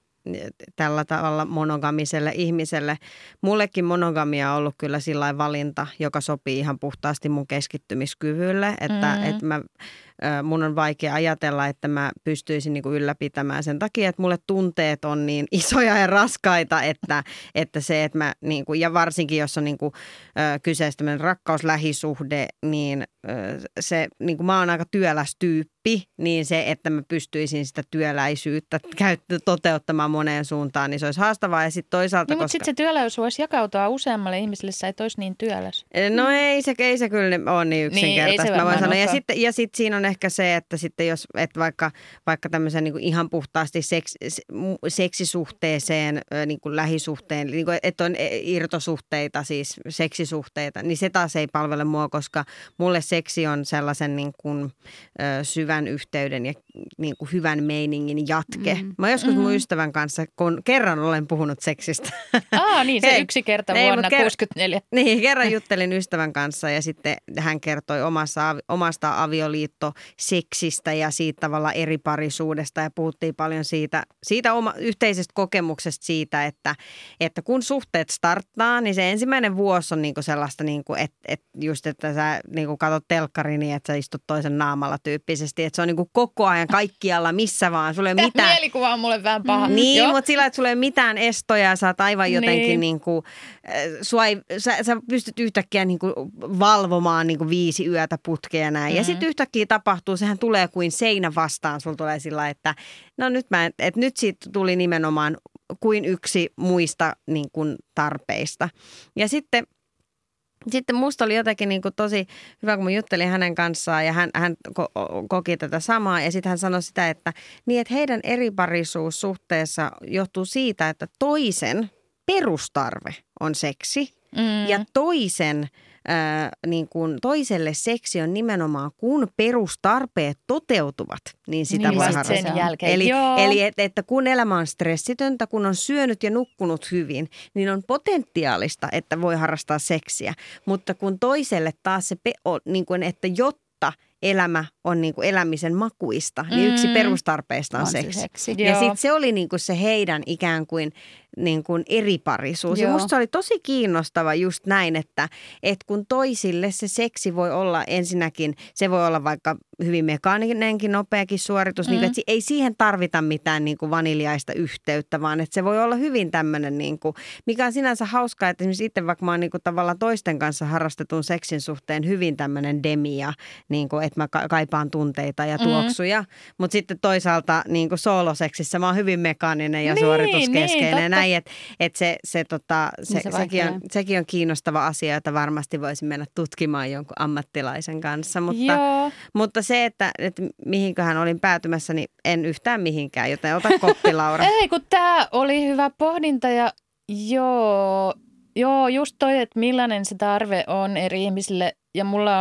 tällä tavalla monogamiselle ihmiselle. Mullekin monogamia on ollut kyllä sillain valinta, joka sopii ihan puhtaasti mun keskittymiskyvylle, että, mm. että mä, mun on vaikea ajatella, että mä pystyisin niin kuin ylläpitämään sen takia, että mulle tunteet on niin isoja ja raskaita, että, että se, että mä, niin kuin, ja varsinkin jos on niin kuin, kyseessä tämmöinen rakkauslähisuhde, niin se, niin kuin mä oon aika työläs tyyppi, niin se, että mä pystyisin sitä työläisyyttä käyttö, toteuttamaan moneen suuntaan, niin se olisi haastavaa. Ja sitten toisaalta, niin, koska... mutta sitten se työläys voisi jakautua useammalle ihmiselle, sä et olisi niin työläs. No ei se, ei se kyllä ole niin yksinkertaista. Niin, mä voin sanoa. Ja sitten ja sit siinä on ehkä se, että sitten jos, että vaikka, vaikka tämmöisen niin kuin ihan puhtaasti seks, seksisuhteeseen, niin kuin lähisuhteen, niin kuin, että on irtosuhteita, siis seksisuhteita, niin se taas ei palvele mua, koska mulle seksi on sellaisen niin kuin, syvän yhteyden ja niin kuin hyvän meiningin jatke. Mm. Mä joskus mm. mun ystävän kanssa, kun kerran olen puhunut seksistä. Aa niin, se Hei, yksi kerta vuonna ker- kuusikymmentäneljä. Niin, kerran juttelin ystävän kanssa ja sitten hän kertoi omassa, omasta avioliittoseksistä ja siitä tavallaan eriparisuudesta ja puhuttiin paljon siitä, siitä oma, yhteisestä kokemuksesta siitä, että, että kun suhteet starttaa, niin se ensimmäinen vuosi on niinku sellaista, niinku, että, että just, että sä niinku katsot telkkari niin, että sä istut toisen naamalla tyyppisesti, että se on niinku koko ajan kaikkialla, missä vaan. Sulla ei Tämä mitään... mielikuva on mulle vähän paha. Mm. Niin, mutta sillä, että sulla ei mitään estoja ja sä oot aivan jotenkin niin. niinku, sua ei, sä, sä pystyt yhtäkkiä niinku valvomaan niinku viisi yötä putkea näin. Mm-hmm. Ja sitten yhtäkkiä tapahtuu, sehän tulee kuin seinä vastaan. Sulla tulee sillä, että no nyt mä, että nyt siitä tuli nimenomaan kuin yksi muista niin kuin tarpeista. Ja sitten Sitten musta oli jotenkin niin kuin tosi hyvä, kun mä juttelin hänen kanssaan ja hän, hän ko- koki tätä samaa. Ja sitten hän sanoi sitä, että, niin, että heidän eriparisuus suhteessa johtuu siitä, että toisen perustarve on seksi mm. ja toisen... Ää, niin kun toiselle seksi on nimenomaan, kun perustarpeet toteutuvat, niin sitä niin, voi harrastaa. Sen jälkeen. Eli, eli että, että kun elämä on stressitöntä, kun on syönyt ja nukkunut hyvin, niin on potentiaalista, että voi harrastaa seksiä. Mutta kun toiselle taas se, pe- niin kun, että jotta elämä on niin kuin elämisen makuista, niin yksi perustarpeista on, on seksi. seksi. Ja sitten se oli niin kuin se heidän ikään kuin, niin kuin eriparisuus. Joo. Ja musta se oli tosi kiinnostava just näin, että, että kun toisille se seksi voi olla ensinnäkin, se voi olla vaikka hyvin mekaaninenkin, nopeakin suoritus, mm. niin kuin, että ei siihen tarvita mitään niin kuin vaniljaista yhteyttä, vaan että se voi olla hyvin tämmöinen, niin kuin, mikä on sinänsä hauskaa, että esimerkiksi itse vaikka mä oon niin kuin tavallaan toisten kanssa harrastetun seksin suhteen hyvin tämmöinen demia, niin kuin, että mä kaipaan tunteita ja tuoksuja, mm. mutta sitten toisaalta niin kuin sooloseksissä mä oon hyvin mekaaninen ja niin, suorituskeskeinen niin, näin, että et se, se, tota, se, se sekin, on, sekin on kiinnostava asia, jota varmasti voisi mennä tutkimaan jonkun ammattilaisen kanssa, mutta, mutta se, että, että mihinköhän olin päätymässä, niin en yhtään mihinkään, joten ota koppi, Laura. Ei, kun tämä oli hyvä pohdinta ja joo, joo, just toi, että millainen se tarve on eri ihmisille ja mulla on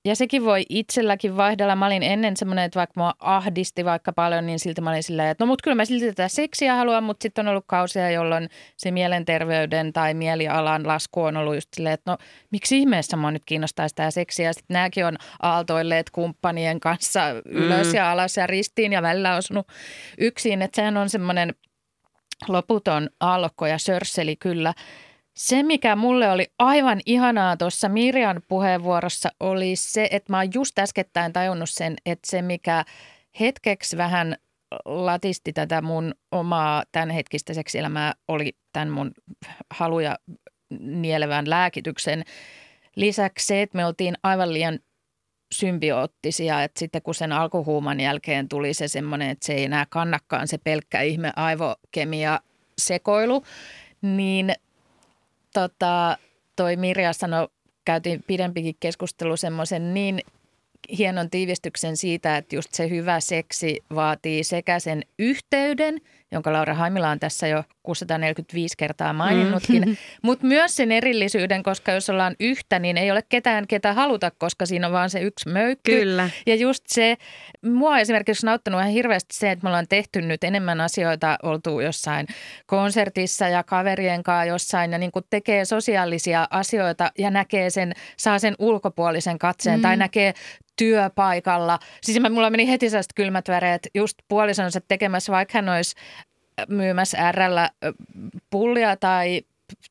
Ja sekin voi itselläkin vaihdella. Mä olin ennen semmoinen, että vaikka mua ahdisti vaikka paljon, niin silti mä olin silleen, että no mut kyllä mä silti tätä seksiä haluan, mutta sitten on ollut kausia, jolloin se mielenterveyden tai mielialan lasku on ollut just silleen, että no miksi ihmeessä mua nyt kiinnostaisi tämä seksiä. Sitten nämäkin on aaltoilleet kumppanien kanssa ylös mm. ja alas ja ristiin ja välillä osunut yksin. Että sehän on semmoinen loputon aallokko ja sörsseli kyllä. Se, mikä mulle oli aivan ihanaa tuossa Mirjan puheenvuorossa, oli se, että mä oon just äskettäin tajunnut sen, että se, mikä hetkeksi vähän latisti tätä mun omaa tämänhetkistä seksielämää, oli tämän mun haluja nielevän lääkityksen lisäksi se, että me oltiin aivan liian symbioottisia, että sitten kun sen alkuhuuman jälkeen tuli se semmoinen, että se ei enää kannakaan se pelkkä ihme aivokemia sekoilu, niin Tota, toi Mirja sanoi, käytiin pidempikin keskustelu semmoisen niin hienon tiivistyksen siitä, että just se hyvä seksi vaatii sekä sen yhteyden, jonka Laura Haimila on tässä jo kuusisataaneljäkymmentäviisi kertaa maininnutkin, mm. mutta myös sen erillisyyden, koska jos ollaan yhtä, niin ei ole ketään, ketä haluta, koska siinä on vaan se yksi möykky. Kyllä. Ja just se, mua esimerkiksi on auttanut ihan hirveästi se, että me ollaan tehty nyt enemmän asioita, oltu jossain konsertissa ja kaverien kanssa jossain ja niin kuin tekee sosiaalisia asioita ja näkee sen, saa sen ulkopuolisen katseen mm. tai näkee työpaikalla. Siis mulla meni heti sellaiset kylmät väreet just puolisonsa tekemässä, vaikka hän olisi myymässä R:llä pullia tai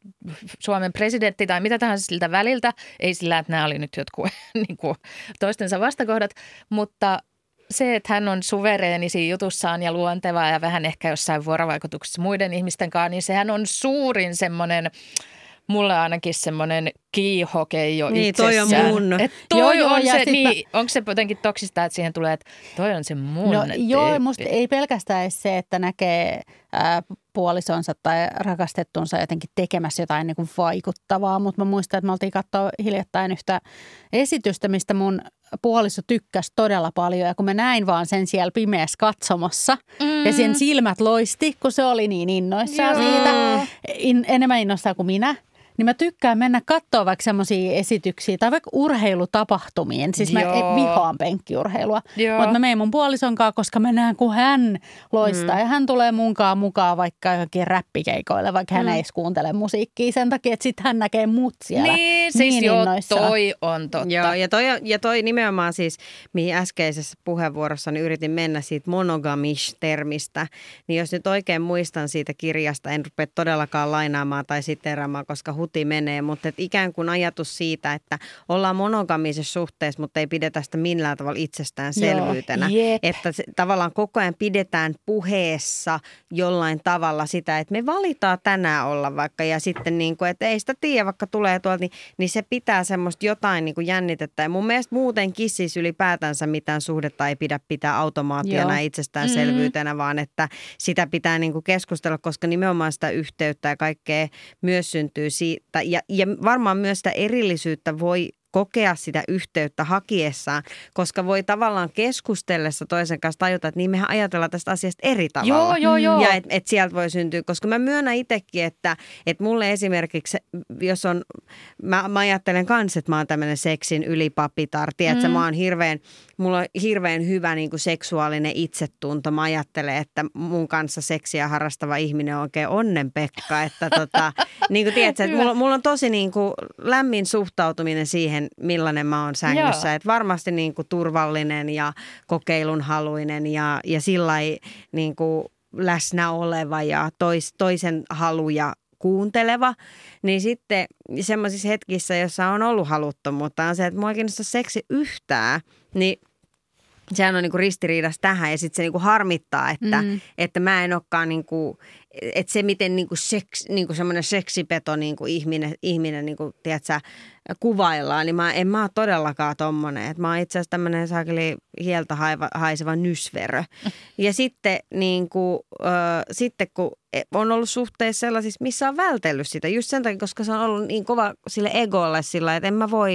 Suomen presidentti tai mitä tahansa siltä väliltä. Ei sillä, että nämä oli nyt jotkut niin kuin toistensa vastakohdat, mutta se, että hän on suvereeni siinä jutussaan ja luonteva ja vähän ehkä jossain vuorovaikutuksessa muiden ihmisten kanssa, niin sehän on suurin semmoinen, mulle ainakin semmoinen kiihoke jo niin, itsessään. Niin, toi on mun. Et toi joo, joo, on se, sit niin, mä... onko se jotenkin toksista, että siihen tulee, että toi on se mun. No et, joo, et, musta ei pelkästään edes se, että näkee ää, puolisonsa tai rakastettunsa jotenkin tekemässä jotain niin kuin vaikuttavaa, mutta mä muistan, että me oltiin katsoa hiljattain yhtä esitystä, mistä mun puoliso tykkäsi todella paljon ja kun mä näin vaan sen siellä pimeässä katsomossa mm. ja sen silmät loisti, kun se oli niin innoissaan joo. siitä, in, enemmän innoissaan kuin minä. Niin mä tykkään mennä katsoa vaikka semmoisia esityksiä tai vaikka urheilutapahtumien. Siis mä Joo. vihaan penkkiurheilua, mutta mä menen mun puolisonkaan, koska mä näen, kun hän loistaa. Mm. Ja hän tulee munkaan mukaan vaikka johonkin räppikeikoille, vaikka mm. hän ei edes kuuntele musiikkia sen takia, että sitten hän näkee mut siellä. Niin, siis niin joo, toi on totta. Joo, ja toi, ja toi nimenomaan siis, mihin äskeisessä puheenvuorossani yritin mennä siitä monogamish-termistä, niin jos nyt oikein muistan siitä kirjasta, en rupea todellakaan lainaamaan tai sitteeraamaan, koska huti menee, mutta et ikään kuin ajatus siitä, että ollaan monogamisessa suhteessa, mutta ei pidetä sitä millään tavalla itsestäänselvyytenä. Joo, että se, tavallaan koko ajan pidetään puheessa jollain tavalla sitä, että me valitaan tänään olla vaikka ja sitten niin kuin, että ei sitä tiedä, vaikka tulee tuolta, niin, niin se pitää semmoista jotain niin kuin jännitettä. Ja mun mielestä muutenkin siis ylipäätänsä mitään suhdetta ei pidä pitää automaattiona ja itsestäänselvyytenä, mm-hmm. vaan että sitä pitää niin kuin keskustella, koska nimenomaan sitä yhteyttä ja kaikkea myös syntyy siitä. Ja, ja varmaan myös sitä erillisyyttä voi kokea sitä yhteyttä hakiessaan, koska voi tavallaan keskustellessa toisen kanssa tajuta, että niin mehän ajatellaan tästä asiasta eri tavalla. Joo, joo, joo. Ja että et sieltä voi syntyä, koska mä myönnän itsekin, että et mulle esimerkiksi, jos on, mä, mä ajattelen kanssa, että mä oon tämmöinen seksin ylipapitar, tiedätkö, mm. mä oon hirveän, mulla on hirveän hyvä niin kuin seksuaalinen itsetunto. Mä ajattelen, että mun kanssa seksiä harrastava ihminen on oikein onnenpekka, että tota, niin kuin tiedätkö, että mulla, mulla on tosi niin kuin lämmin suhtautuminen siihen, millainen mä oon sängyssä. Joo. Että varmasti niin kuin turvallinen ja kokeilunhaluinen ja, ja sillai niin kuin läsnä oleva ja tois, toisen haluja kuunteleva. Niin sitten semmoisissa hetkissä, jossa on ollut haluttomuutta, on se, että mua ei kiinnosta seksi yhtään, niin sehän on niinku ristiriidassa tähän ja sitten se niinku harmittaa, että, mm. että mä en olekaan niinku, että se miten niinku seks, niinku semmoinen seksipeto niinku ihminen, ihminen niinku, tiedätkö, kuvaillaan, niin mä en mä ole todellakaan tommonen. Että mä oon itse asiassa tämmöinen saakeli hieltä haiva, haiseva nysverö. Ja sitten niinku, äh, sitten kun on ollut suhteessa sellaisissa, missä on vältellyt sitä just sen takia, koska se on ollut niin kova sille egolle sillä, että en mä voi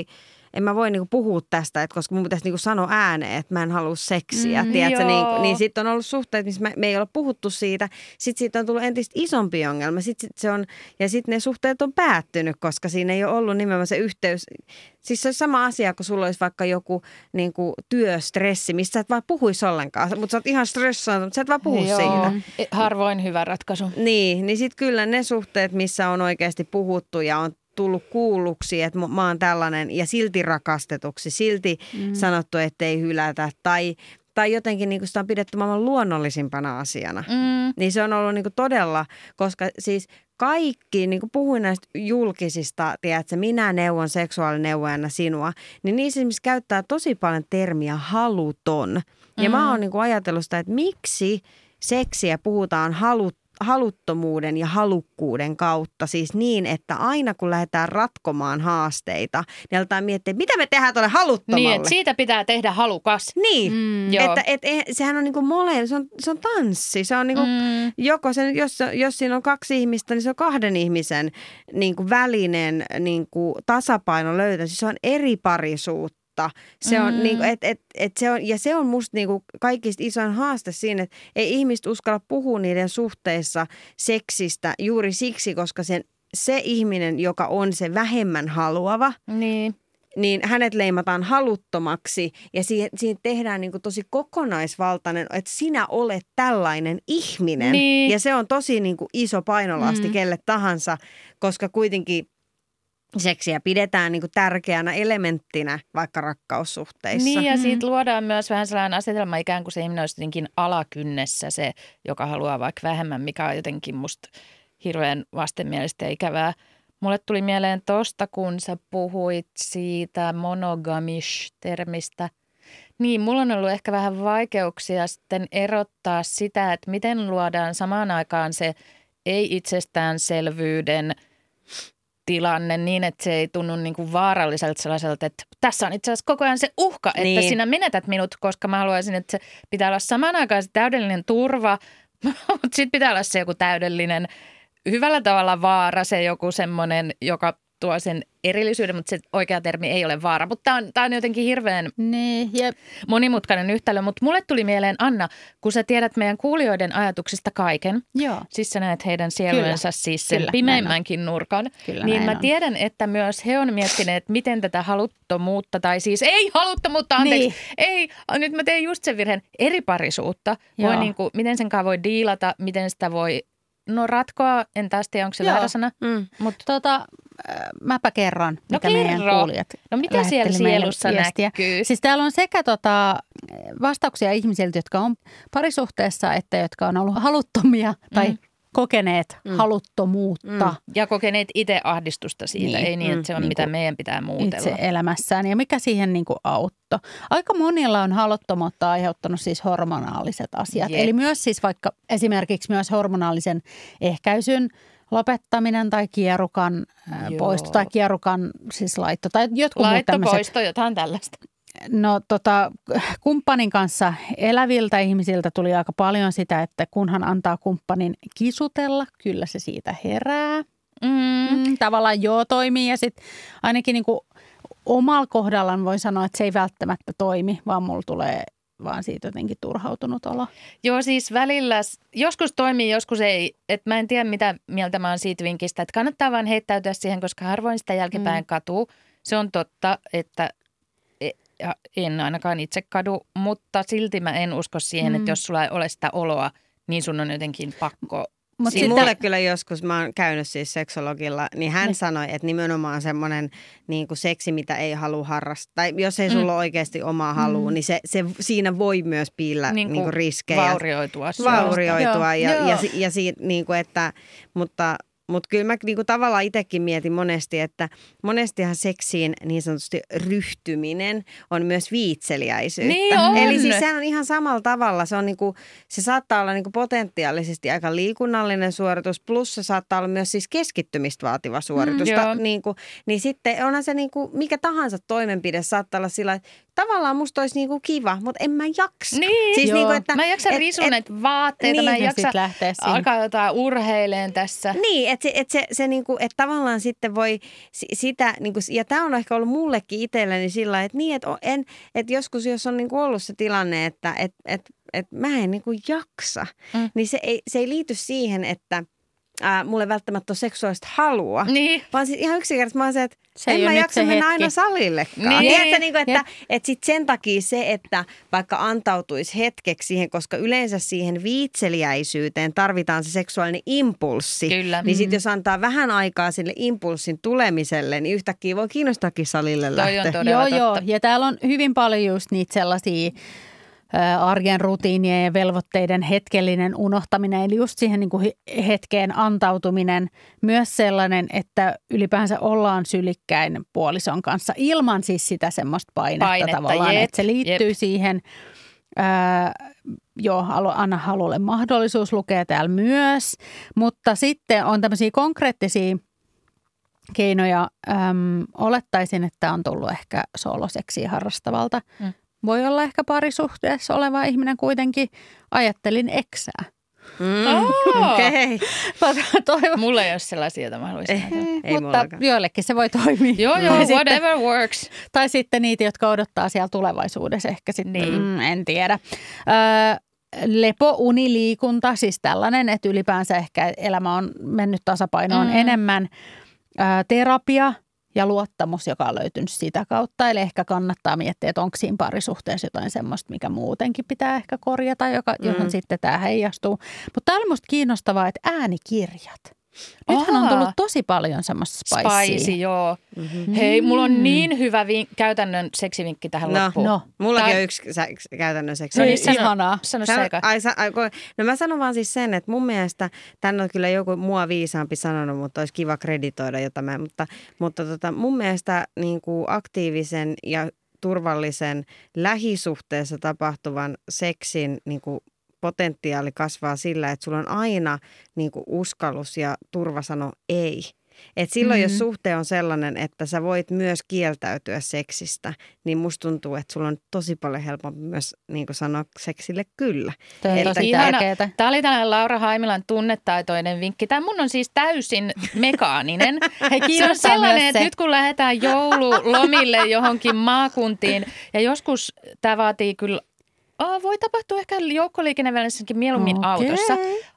en mä voi niinku puhua tästä, että koska mun pitäisi niinku sanoa ääneen, että mä en halua seksiä. Mm, tiedätkö, niin, joo. niin sitten on ollut suhteet, missä me, me ei ole puhuttu siitä. Sitten siitä on tullut entistä isompi ongelma. Sit, sit se on, ja sitten ne suhteet on päättynyt, koska siinä ei ole ollut nimenomaan se yhteys. Siis se on sama asia, kun sulla olisi vaikka joku niin kuin työstressi, missä sä et vaan puhuisi ollenkaan. Mutta sä oot ihan stressaantunut, mutta sä et vaan puhu Joo. siitä. Harvoin hyvä ratkaisu. Niin, niin sitten kyllä ne suhteet, missä on oikeasti puhuttu ja on tullut kuulluksi, että mä oon tällainen ja silti rakastetuksi, silti mm. sanottu, ettei hylätä tai, tai jotenkin niin kuin sitä on pidetty maailman luonnollisimpana asiana. Mm. Niin se on ollut niin kuin todella, koska siis kaikki, niin kuin puhuin näistä julkisista, tiedätkö, minä neuvon seksuaalineuvojana sinua, niin niissä esimerkiksi käyttää tosi paljon termiä haluton. Ja mm. mä oon niin kuin ajatellut sitä, että miksi seksiä puhutaan halut, haluttomuuden ja halukkuuden kautta. Siis niin, että aina kun lähdetään ratkomaan haasteita, niin aletaan miettiä, mitä me tehdään tuolle haluttomalle. Niin, että siitä pitää tehdä halukas. Niin, mm, että et, et, sehän on niin kuin mole, se on, se on tanssi. Se on niin kuin, mm. joko se, jos, jos siinä on kaksi ihmistä, niin se on kahden ihmisen niin kuin välinen niin kuin tasapaino löytää. Siis se on eri parisuutta. Se on, mm. niin, et, et, et se on, ja se on musta niin kuin kaikista isoin haaste siinä, että ei ihmiset uskalla puhua niiden suhteissa seksistä juuri siksi, koska sen, se ihminen, joka on se vähemmän haluava, niin, niin hänet leimataan haluttomaksi ja siihen, siihen tehdään niin kuin tosi kokonaisvaltainen, että sinä olet tällainen ihminen. Niin. Ja se on tosi niin kuin iso painolasti mm. kelle tahansa, koska kuitenkin seksiä pidetään niin kuin tärkeänä elementtinä vaikka rakkaussuhteissa. Niin ja siitä luodaan myös vähän sellainen asetelma ikään kuin se ihminen olisi jotenkin alakynnessä se, joka haluaa vaikka vähemmän, mikä on jotenkin musta hirveän vastenmielistä ja ikävää. Mulle tuli mieleen tosta, kun sä puhuit siitä monogamish-termistä. Niin, mulla on ollut ehkä vähän vaikeuksia sitten erottaa sitä, että miten luodaan samaan aikaan se ei-itsestäänselvyyden tilanne niin, että se ei tunnu niin kuin vaaralliselta sellaiselta, että tässä on itse asiassa koko ajan se uhka, että niin. sinä menetät minut, koska mä haluaisin, että se pitää olla samaan aikaan se täydellinen turva, mutta sitten pitää olla se joku täydellinen, hyvällä tavalla vaara, se joku semmoinen, joka tuo sen erillisyyden, mutta se oikea termi ei ole vaara. Mutta tämä on, tää on jotenkin hirveän niin, jep. monimutkainen yhtälö. Mutta mulle tuli mieleen, Anna, kun sä tiedät meidän kuulijoiden ajatuksista kaiken. Joo. Siis sä näet heidän sieluensa siis sen Kyllä, pimeimmänkin nurkan. Kyllä, niin mä on. tiedän, että myös he on miettineet, miten tätä haluttomuutta, tai siis ei haluttomuutta, anteeksi, niin. ei, nyt mä tein just sen virheen, eri parisuutta. Voi niin kuin, miten sen kanssa voi diilata, miten sitä voi No ratkoa, en taas tiedä, onko se väärä sana. Mm. Mut tota, mäpä kerron, no mitä kerro. meidän kuulijat No mitä siellä sielussa näkyy? Siis täällä on sekä tota, vastauksia ihmisiltä, jotka on parisuhteessa, että jotka on ollut haluttomia tai mm. kokeneet mm. haluttomuutta. Mm. Ja kokeneet itse ahdistusta siitä, niin. ei niin, että se on niin mitä meidän pitää muutella. Itse elämässään ja mikä siihen niin kuin auttoi. Aika monilla on haluttomuutta aiheuttanut siis hormonaaliset asiat. Jep. Eli myös siis vaikka esimerkiksi myös hormonaalisen ehkäisyn lopettaminen tai kierukan Joo. poisto tai kierukan siis laitto tai jotkut muut tämmöiset. Laitto, poisto, jotain tällaista. No tota, kumppanin kanssa eläviltä ihmisiltä tuli aika paljon sitä, että kunhan antaa kumppanin kisutella, kyllä se siitä herää. Mm. Mm, tavallaan joo toimii ja sitten ainakin niinku omalla kohdallaan voi sanoa, että se ei välttämättä toimi, vaan mulla tulee vaan siitä jotenkin turhautunut olo. Joo, siis välillä joskus toimii, joskus ei. Et mä en tiedä, mitä mieltä mä oon siitä vinkistä, että kannattaa vaan heittäytyä siihen, koska harvoin sitä jälkipäin mm. katuu. Se on totta, että ja en ainakaan itse kadu, mutta silti mä en usko siihen, mm. että jos sulla ei ole sitä oloa, niin sun on jotenkin pakko. Mut sitten mulle kyllä joskus, mä oon käynyt siis seksologilla, niin hän ne. sanoi, että nimenomaan semmoinen niin kuin seksi, mitä ei halua harrastaa. Tai jos ei sulla mm. ole oikeasti omaa halua, mm. niin se, se, siinä voi myös piillä niin niin kuin riskejä. Vaurioitua. Vaurioitua ja, ja, ja, ja siitä, niin kuin, että, mutta... Mutta kyllä mä niinku tavallaan itsekin mietin monesti, että monestihan seksiin niin sanotusti ryhtyminen on myös viitseliäisyyttä. Niin on. Eli siis sehän on ihan samalla tavalla. Se, on niinku, se saattaa olla niinku potentiaalisesti aika liikunnallinen suoritus, plus se saattaa olla myös siis keskittymistä vaativa suoritus. Mm, niinku, niin sitten onhan se niinku, mikä tahansa toimenpide saattaa olla sillä, että tavallaan musta olisi niinku kiva, mutta en mä jaksa. Niin, siis joo. Niinku, että, mä en jaksa et, risun et, näitä vaatteita, niin, mä en ja jaksa sit lähteä sinne. alkaa jotain urheileen tässä. Niin, että se, et se, se niinku, et tavallaan sitten voi sitä, niinku, ja tämä on ehkä ollut mullekin itselleni sillä lailla, että niin, että et joskus jos on niinku ollut se tilanne, että et, et, et mä en niinku jaksa, mm. niin se ei, se ei liity siihen, että ää, mulle välttämättä ole seksuaalista halua, Niin. vaan siis ihan yksinkertaisesti mä oon se, että Se en ei mä ole nyt jaksa se mennä hetki. aina salillekaan. Niin. Tiedätkö, niin kuin, että, Jep. että sit sen takia se, että vaikka antautuisi hetkeksi siihen, koska yleensä siihen viitseliäisyyteen tarvitaan se seksuaalinen impulssi. Kyllä. Niin sitten jos antaa vähän aikaa sille impulssin tulemiselle, niin yhtäkkiä voi kiinnostaakin salille Toi lähteä. on todella Joo, totta. joo. Ja täällä on hyvin paljon just niitä sellaisia ä, arjen rutiinien ja velvoitteiden hetkellinen unohtaminen. Eli just siihen niin kuin hetkeen antautuminen. Myös sellainen, että ylipäänsä ollaan sylikkäin puolison kanssa ilman siis sitä semmoista painetta, Painetta, tavallaan. jep, Että se liittyy jep. siihen. Ää, joo, anna halulle mahdollisuus lukea täällä myös. Mutta sitten on tämmöisiä konkreettisia keinoja. Äm, olettaisin, että on tullut ehkä soloseksiä harrastavalta. Mm. Voi olla ehkä parisuhteessa oleva ihminen kuitenkin. Ajattelin eksää. Mm, Oh. Okei. Toivon. Mulla ei ole sellaisia, joita mä haluaisin nähdä. Ei Mutta mullakaan. joillekin se voi toimia. Joo, joo, Tai sitten- whatever works. Tai sitten niitä, jotka odottaa siellä tulevaisuudessa ehkä sitten, Niin. mm, en tiedä. Öö, lepo, uni, liikunta, siis tällainen, että ylipäänsä ehkä elämä on mennyt tasapainoon Mm. enemmän. Öö, terapia ja luottamus, joka on löytynyt sitä kautta. Eli ehkä kannattaa miettiä, että onko siinä parisuhteessa jotain semmoista, mikä muutenkin pitää ehkä korjata, joka, Mm. johon sitten tämä heijastuu. Mutta tämä oli musta kiinnostavaa, että äänikirjat. Nythän on Ahaa. tullut tosi paljon semmoista spicea. Spicy, joo. Mm-hmm. Hei, mulla on niin hyvä vin- käytännön seksivinkki tähän No, loppuun. No, Mullakin Tää- on yksi sä, käytännön seksi. No niin, Hei, sano, ihanaa. sano Sano- se eka. ai, sa, ai, kun- no mä sanon vaan siis sen, että mun mielestä, tän on kyllä joku mua viisaampi sanonut, mutta olisi kiva kreditoida jotain, mä, mutta, mutta tota, mun mielestä niin kuin aktiivisen ja turvallisen lähisuhteessa tapahtuvan seksin niin kuin potentiaali kasvaa sillä, että sulla on aina niin kuin uskallus ja turva sanoa ei. Et silloin, mm-hmm. jos suhte on sellainen, että sä voit myös kieltäytyä seksistä, niin musta tuntuu, että sulla on tosi paljon helpompi myös niin kuin sanoa seksille kyllä. Toi on Että- tosi Ihana. tärkeää. Tämä oli tällainen Laura Haimilan tunnetaitoinen vinkki. Tämä mun on siis täysin mekaaninen. Hei, Se on kiinnostaa sellainen, myös että se. nyt kun lähdetään joululomille johonkin maakuntiin, ja joskus tämä vaatii kyllä, oh, voi tapahtua ehkä joukkoliikennevälisessäkin mieluummin Okei. autossa.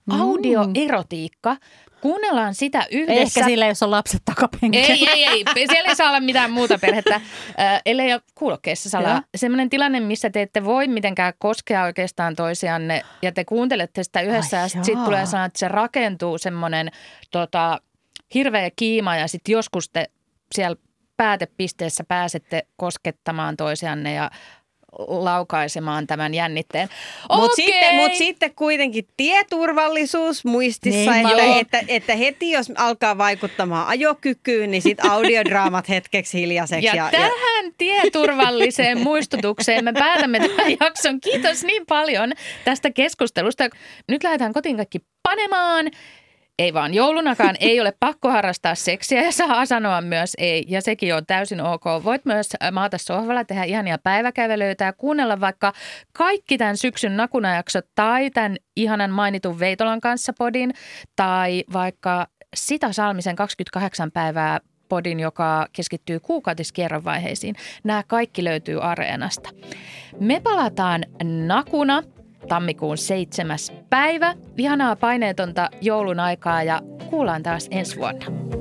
Audioerotiikka. Kuunnellaan sitä yhdessä. Ehkä sillä, jos on lapset takapenkillä. Ei, ei, ei. Siellä ei saa olla mitään muuta perhettä, äh, ellei ole kuulokkeissa salaa. Joo. Sellainen tilanne, missä te ette voi mitenkään koskea oikeastaan toisianne ja te kuuntelette sitä yhdessä Ai ja sitten sit jaa. tulee sanoa, että se rakentuu semmoinen tota, hirveä kiima ja sitten joskus te siellä päätepisteessä pääsette koskettamaan toisianne ja laukaisemaan tämän jännitteen. Mutta Okei. sitten, mut sitten kuitenkin tieturvallisuus muistissa, Niin, että, joo. että, että heti jos alkaa vaikuttamaan ajokykyyn, niin sitten audiodraamat hetkeksi hiljaiseksi. Ja, ja tähän tieturvalliseen muistutukseen me päätämme tämän jakson. Kiitos niin paljon tästä keskustelusta. Nyt lähdetään kotiin kaikki panemaan. Ei vaan joulunakaan, ei ole pakko harrastaa seksiä ja saa sanoa myös ei. Ja sekin on täysin ok. Voit myös maata sohvalla, tehdä ihania päiväkävelyitä ja kuunnella vaikka kaikki tämän syksyn nakunajaksot tai tämän ihanan mainitun Veitolan kanssa podin tai vaikka Sita Salmisen kaksikymmentäkahdeksan päivää podin, joka keskittyy kuukautiskierrovaiheisiin. Nämä kaikki löytyy Areenasta. Me palataan nakuna tammikuun seitsemäs päivä. Ihanaa paineetonta joulun aikaa ja kuullaan taas ensi vuonna.